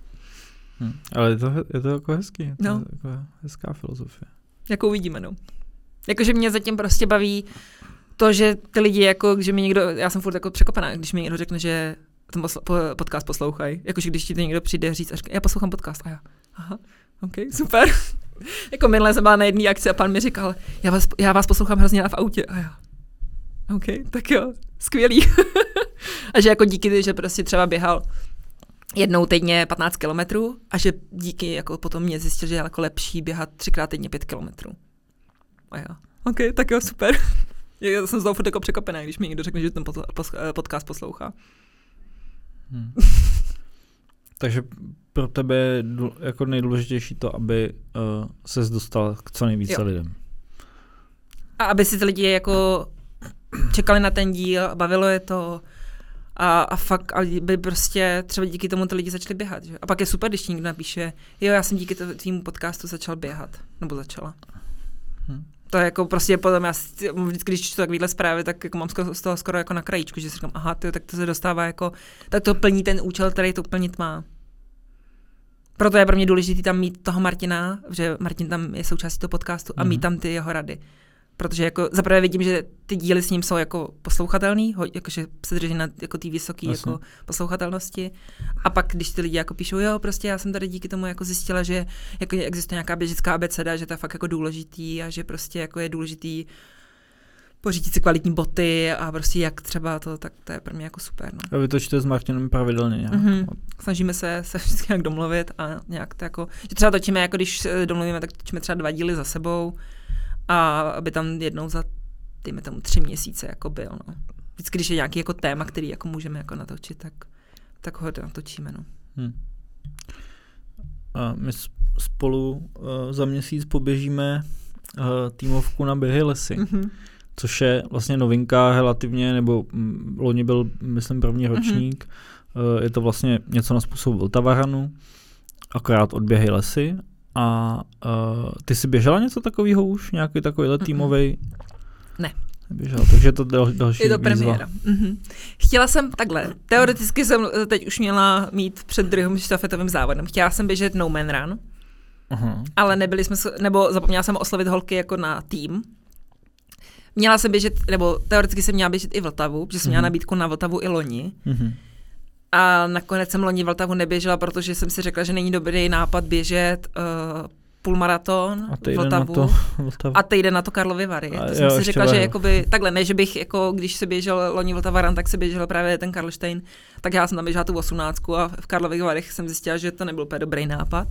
Ale je to jako hezký. To no. je jako hezká filozofie. Jako uvidíme, no. Jakože mě zatím prostě baví to, že ty lidi, jako, že mi někdo, já jsem furt jako překopaná, když mi někdo řekne, že ten podcast poslouchají, jakože když ti to někdo přijde říct a říká, já poslouchám podcast a já, aha, ok, super. Jako minule jsem byla na jedné akci a pan mi říkal, já vás poslouchám hrozně v autě a já, ok, tak jo, skvělý. A že jako díky, že prostě třeba běhal jednou týdně 15 kilometrů a že díky jako potom mě zjistil, že je jako lepší běhat 3x týdně 5 kilometrů. A já, ok, tak jo, super. Já jsem znovu furt jako překopená, když mi někdo řekne, že ten podcast poslouchá. Takže pro tebe je jako nejdůležitější to, aby ses dostal k co nejvíce lidem. A aby si ty lidi jako čekali na ten díl, bavilo je to a fakt, aby prostě třeba díky tomu ty lidi začali běhat. Že? A pak je super, když ti někdo napíše, jo, já jsem díky tvýmu podcastu začal běhat. Nebo začala. To je jako prostě potom, já vždycky, když čtu takovýhle zprávy, tak jako mám z toho skoro jako na krajíčku, že si říkám, aha, tak to se dostává jako, tak to plní ten účel, který to plnit má. Proto je pro mě důležitý tam mít toho Martina, že Martin tam je součástí toho podcastu a mít tam ty jeho rady. Protože jako zaprvé vidím, že ty díly s ním jsou jako poslouchatelný, jakože se drží na jako té vysoké jako poslouchatelnosti. A pak, když ty lidi jako píšou, jo, prostě já jsem tady díky tomu jako zjistila, že jako existuje nějaká běžecká abeceda, že to je fakt jako důležitý a že prostě jako je důležitý pořídit si kvalitní boty a prostě jak třeba to, tak to je pro mě jako super. No. A vy to čtete s Martinem pravidelně nějak? Snažíme se vždycky nějak domluvit a nějak to jako, že třeba točíme, jako když domluvíme, tak točíme třeba 2 díly za sebou. A aby tam jednou za, dejme tomu, 3 měsíce jako byl, no. Vždycky, když je nějaký jako téma, který jako můžeme jako natočit, tak ho natočíme, no. A my spolu za měsíc poběžíme týmovku na běhy lesy, což je vlastně novinka relativně, nebo loni byl, myslím, první ročník. Je to vlastně něco na způsob Vltavaranu, akorát od běhy lesy. A ty jsi běžela něco takového už? Nějaký takovýhle týmovej? Ne. Neběžela, takže je to další je to premiéra. Chtěla jsem takhle. Teoreticky jsem teď už měla mít před druhým štafetovým závodem. Chtěla jsem běžet No Man Run, ale nebyli jsme, nebo zapomněla jsem oslovit holky jako na tým. Měla jsem běžet, nebo teoreticky jsem měla běžet i Vltavu, protože jsem měla nabídku na Vltavu i loni. A nakonec jsem loni Vltavu neběžela, protože jsem si řekla, že není dobrý nápad běžet půlmaraton Vltavu a týden na to Karlovy Vary. To jsem si řekla, že jakoby, takhle, ne, že bych, jako, když se běžel loni Vltavaran, tak se běžel právě ten Karlštejn, tak já jsem tam běžela tu 18 a v Karlových Varech jsem zjistila, že to nebyl úplně dobrý nápad.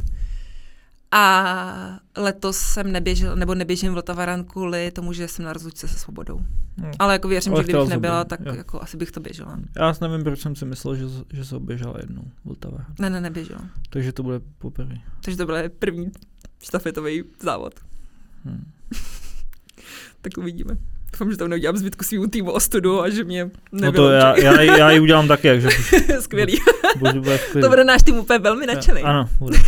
A letos jsem neběžím Vltavaran kvůli tomu, že jsem na rozlučce se Svobodou. Ale jako věřím, že kdybych nebyla, tak jako asi bych to běžela. Já nevím, proč jsem si myslel, že se oběžela jednou Vltavaran. Ne, neběžela. Takže to bude poprvé. Takže to byl první štafetový závod. Tak uvidíme. Doufám, že tam neudělám zbytku svýmu týmu ostudu a že mě nevyloučí. No to já ji udělám taky, takže... Skvělý. To bude náš tým úplně velmi nadšený. Ano, bude.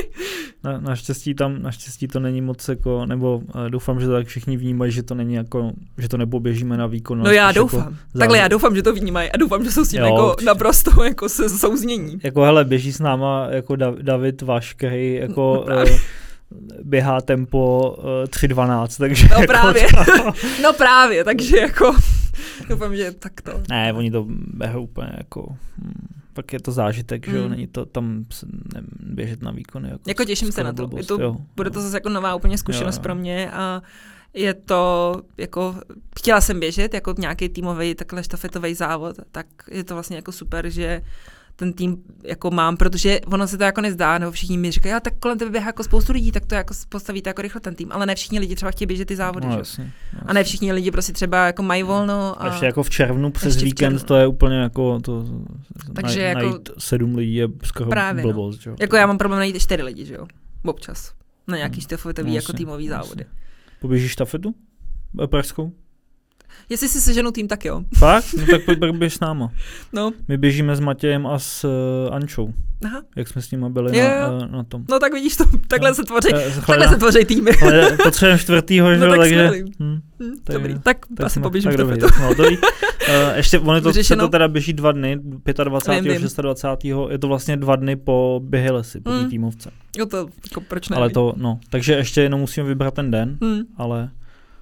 Naštěstí to není moc jako, nebo doufám, že to tak všichni vnímají, že to není jako, že to nepoběžíme na výkon. No já doufám. Jako takhle já doufám, že to vnímají a doufám, že jsou s tím jako naprosto jako se souznění. Jako hele, běží s náma jako David Vaš, který jako... běhá tempo 3:12, takže... No právě, no právě, takže jako doufám, že tak to... Ne, oni to běhají úplně jako... Pak je to zážitek, že jo, není to tam běžet na výkony. Jako těším se na to. Bude to zase jako nová úplně zkušenost pro mě a je to jako... Chtěla jsem běžet jako nějaký týmový takhle štafetový závod, tak je to vlastně jako super, že ten tým jako mám, protože ono se to jako nezdá, nebo všichni mi říkají, tak kolem tebe běhá jako spoustu lidí, tak to jako postavíte jako rychle ten tým, ale ne všichni lidi třeba chtějí běžet ty závody, no, jasně. A ne všichni lidi prostě třeba jako mají volno. A ještě jako v červnu přes víkend to je úplně jako to, takže jako najít 7 lidí je skoro právě, blbost, jo. Jako já mám problém najít 4 lidi, že jo, občas, na nějaký štafetový jako týmový závody. Poběžíš štafetu? Pražskou? Jestli si seženu tým, tak jo. Fakt? No tak běž s náma. No. My běžíme s Matějem a s Ančou. Aha. Jak jsme s nima byli na tom. No tak vidíš to, takhle se tvoří týmy. Ale potřebujeme 4. No tak takže... Dobrý, tak asi poběžím štafetu. Ještě se to teda běží 2 dny, 25. a 26. Je to vlastně 2 dny po běhy lesy, po té týmovce. Jo to, jako proč ne? Ale to, no, takže ještě jenom musíme vybrat ten den, ale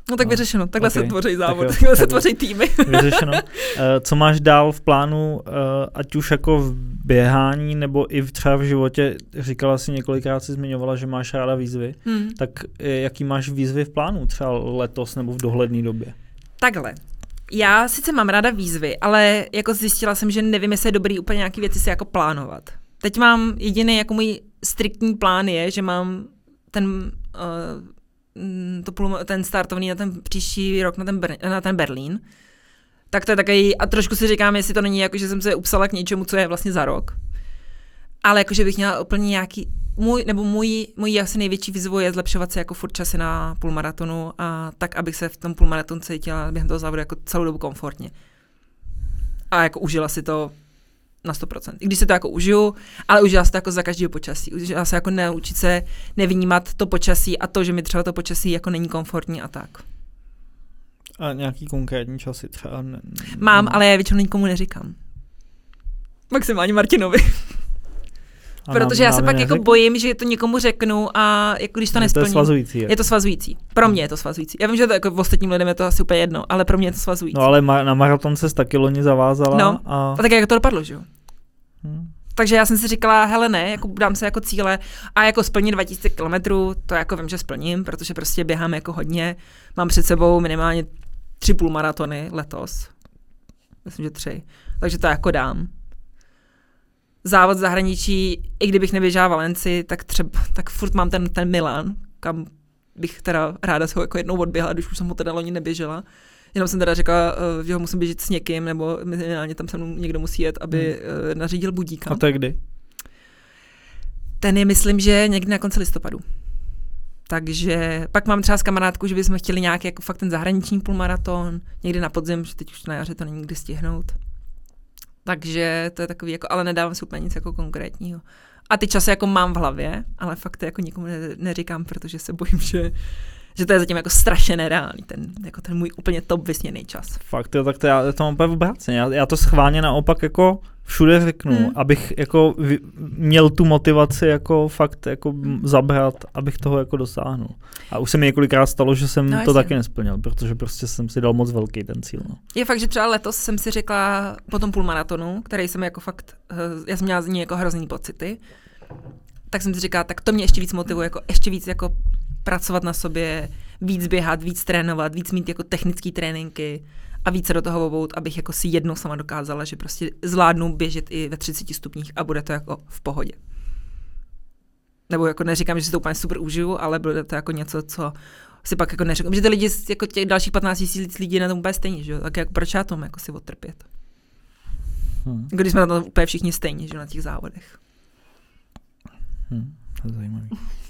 No tak vyřešeno, takhle se tvoří závod, tak takhle se tvoří týmy. Vyřešeno. Co máš dál v plánu, ať už jako v běhání, nebo i třeba v životě, říkala si několikrát, si zmiňovala, že máš ráda výzvy, tak jaký máš výzvy v plánu, třeba letos nebo v dohledné době? Takhle. Já sice mám ráda výzvy, ale jako zjistila jsem, že nevím, jestli je dobrý úplně nějaký věci si jako plánovat. Teď mám jediný jako můj striktní plán je, že mám ten startovný na ten příští rok na ten Berlín. Tak to je takový, a trošku si říkám, jestli to není jako, že jsem se upsala k něčemu, co je vlastně za rok. Ale jakože bych měla úplně nějaký, můj asi největší výzvou je zlepšovat se jako furt časy na půlmaratonu a tak, abych se v tom půlmaratonu cítila během toho závodu jako celou dobu komfortně. A jako užila si to na 100%. I když se to jako užiju, ale užila se to jako za každého počasí. Užila se jako naučit se nevnímat to počasí a to, že mi třeba to počasí jako není komfortní a tak. A nějaký konkrétní časy třeba? Mám, ale já většinou nikomu neříkám. Maximálně Martinovi. Protože já se pak jako bojím, že to někomu řeknu a jako když to nesplním. To je svazující. Je to svazující. Pro mě je to svazující. Já vím, že to jako v ostatním lidem je to asi úplně jedno, ale pro mě je to svazující. No ale na maraton se taky loni zavázala. No, a tak jak to dopadlo, že jo? Takže já jsem si říkala, hele ne, jako dám se jako cíle a jako splnit 2000 kilometrů, to jako vím, že splním, protože prostě běhám jako hodně. Mám před sebou minimálně 3 půlmaratony letos. Myslím, že 3. Takže to jako dám. Závod v zahraničí, i kdybych neběžela Valenci, tak furt mám ten Milan, kam bych teda ráda se ho jako jednou odběhla, když už jsem ho teda loni neběžela. Jenom jsem teda řekla, že ho musím běžet s někým, nebo minimálně tam se mnou někdo musí jet, aby nařídil budíka. A to je kdy? Ten je, myslím, že někdy na konci listopadu. Takže pak mám třeba s kamarádkou, že bychom chtěli nějaký jako fakt ten zahraniční půlmaraton, někdy na podzim, že teď už na jaře to není nikdy stihnout. Takže to je takový, jako, ale nedávám si úplně nic jako konkrétního. A ty časy jako mám v hlavě, ale fakt to jako nikomu neříkám, protože se bojím, že to je zatím jako strašně nereálný, ten můj úplně top vysněný čas. Fakt jo, tak to já to mám úplně obráceně. Já to schválně naopak jako všude řeknu, abych jako měl tu motivaci jako fakt jako zabrat, abych toho jako dosáhnul. A už se mi několikrát stalo, že jsem to taky nesplnil, protože prostě jsem si dal moc velký ten cíl. No. Je fakt, že třeba letos jsem si řekla po tom půlmaratonu, který jsem jako fakt, já jsem měla z ní jako hrozný pocity, tak jsem si říkala, tak to mě ještě víc motivuje, jako ještě víc jako pracovat na sobě, víc běhat, víc trénovat, víc mít jako technické tréninky a víc se do toho vobout, abych jako si jednou sama dokázala, že prostě zvládnu běžet i ve 30 stupních a bude to jako v pohodě. Nebo jako neříkám, že si to úplně super užiju, ale bude to jako něco, co si pak jako neříkám, že ty lidi, jako těch dalších 15 000 lidí na tom úplně stejně, že jo, tak jako proč já tomu jako si odtrpět. Když jsme na tom úplně všichni stejně, že na těch závodech. To je zajímavý.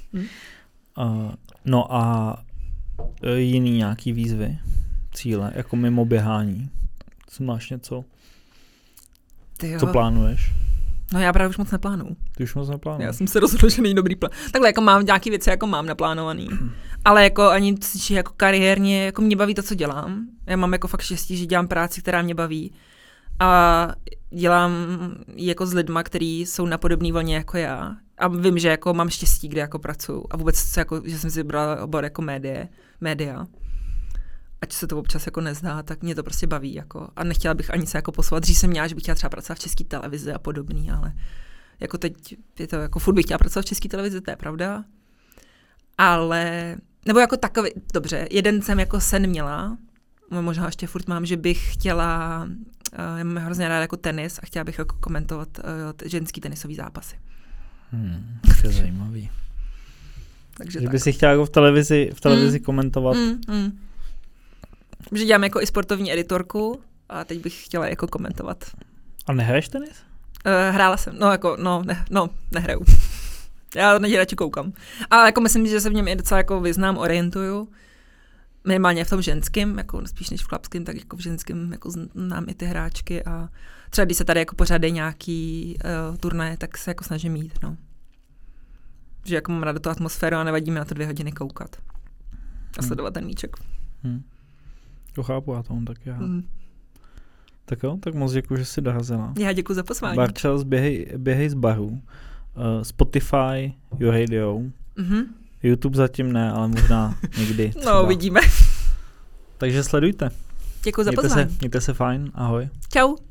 No a jiný nějaký výzvy, cíle, jako mimo běhání? Co máš něco? Co plánuješ? No já právě už moc neplánuju. Ty už moc neplánuješ? Já jsem se rozhodl, že není dobrý plán. Takhle jako mám nějaké věci, jako mám naplánovaný. Ale jako ani jako kariérně, jako mě baví to, co dělám. Já mám jako fakt štěstí, že dělám práci, která mě baví. A dělám jako s lidma, kteří jsou na podobné vlně jako já. A vím, že jako mám štěstí, kde jako pracuju. A vůbec, jako, že jsem si vybrala obor jako média. Ať se to občas jako nezdá, tak mě to prostě baví. Jako. A nechtěla bych ani se jako posouvat. Dřív jsem měla, že bych chtěla třeba pracovat v České televizi a podobný, ale jako teď je to jako furt bych chtěla pracovat v České televizi, to je pravda. Ale, nebo jako takový, dobře, jeden jsem jako sen měla, možná ještě furt mám, že bych chtěla, já mám hrozně ráda jako tenis a chtěla bych jako komentovat ženský tenisový zápasy. To je zajímavý. Takže že by si chtěla jako v televizi komentovat. Že dělám jako i sportovní editorku a teď bych chtěla jako komentovat. A nehraješ tenis? Hrála jsem, nehraju. Já na něj radši koukám. Ale jako myslím, že se v něm i docela jako vyznám, orientuju. Minimálně v tom ženském, jako spíš než v chlapském, tak jako v ženském jako znám i ty hráčky a třeba když se tady jako pořádají nějaký turnaje, tak se jako snažím mít, no. Že jako mám ráda tu atmosféru a nevadí mi na to 2 hodiny koukat. A sledovat ten míček. To chápu, já to mám tak já. Tak jo, tak moc děkuji, že jsi dorazila. Já děkuji za pozvání. Barčas, běhej z baru. Spotify, YouRadio. YouTube zatím ne, ale možná někdy třeba. No, uvidíme. Takže sledujte. Děkuji za pozvání. Mějte se fajn, ahoj. Čau.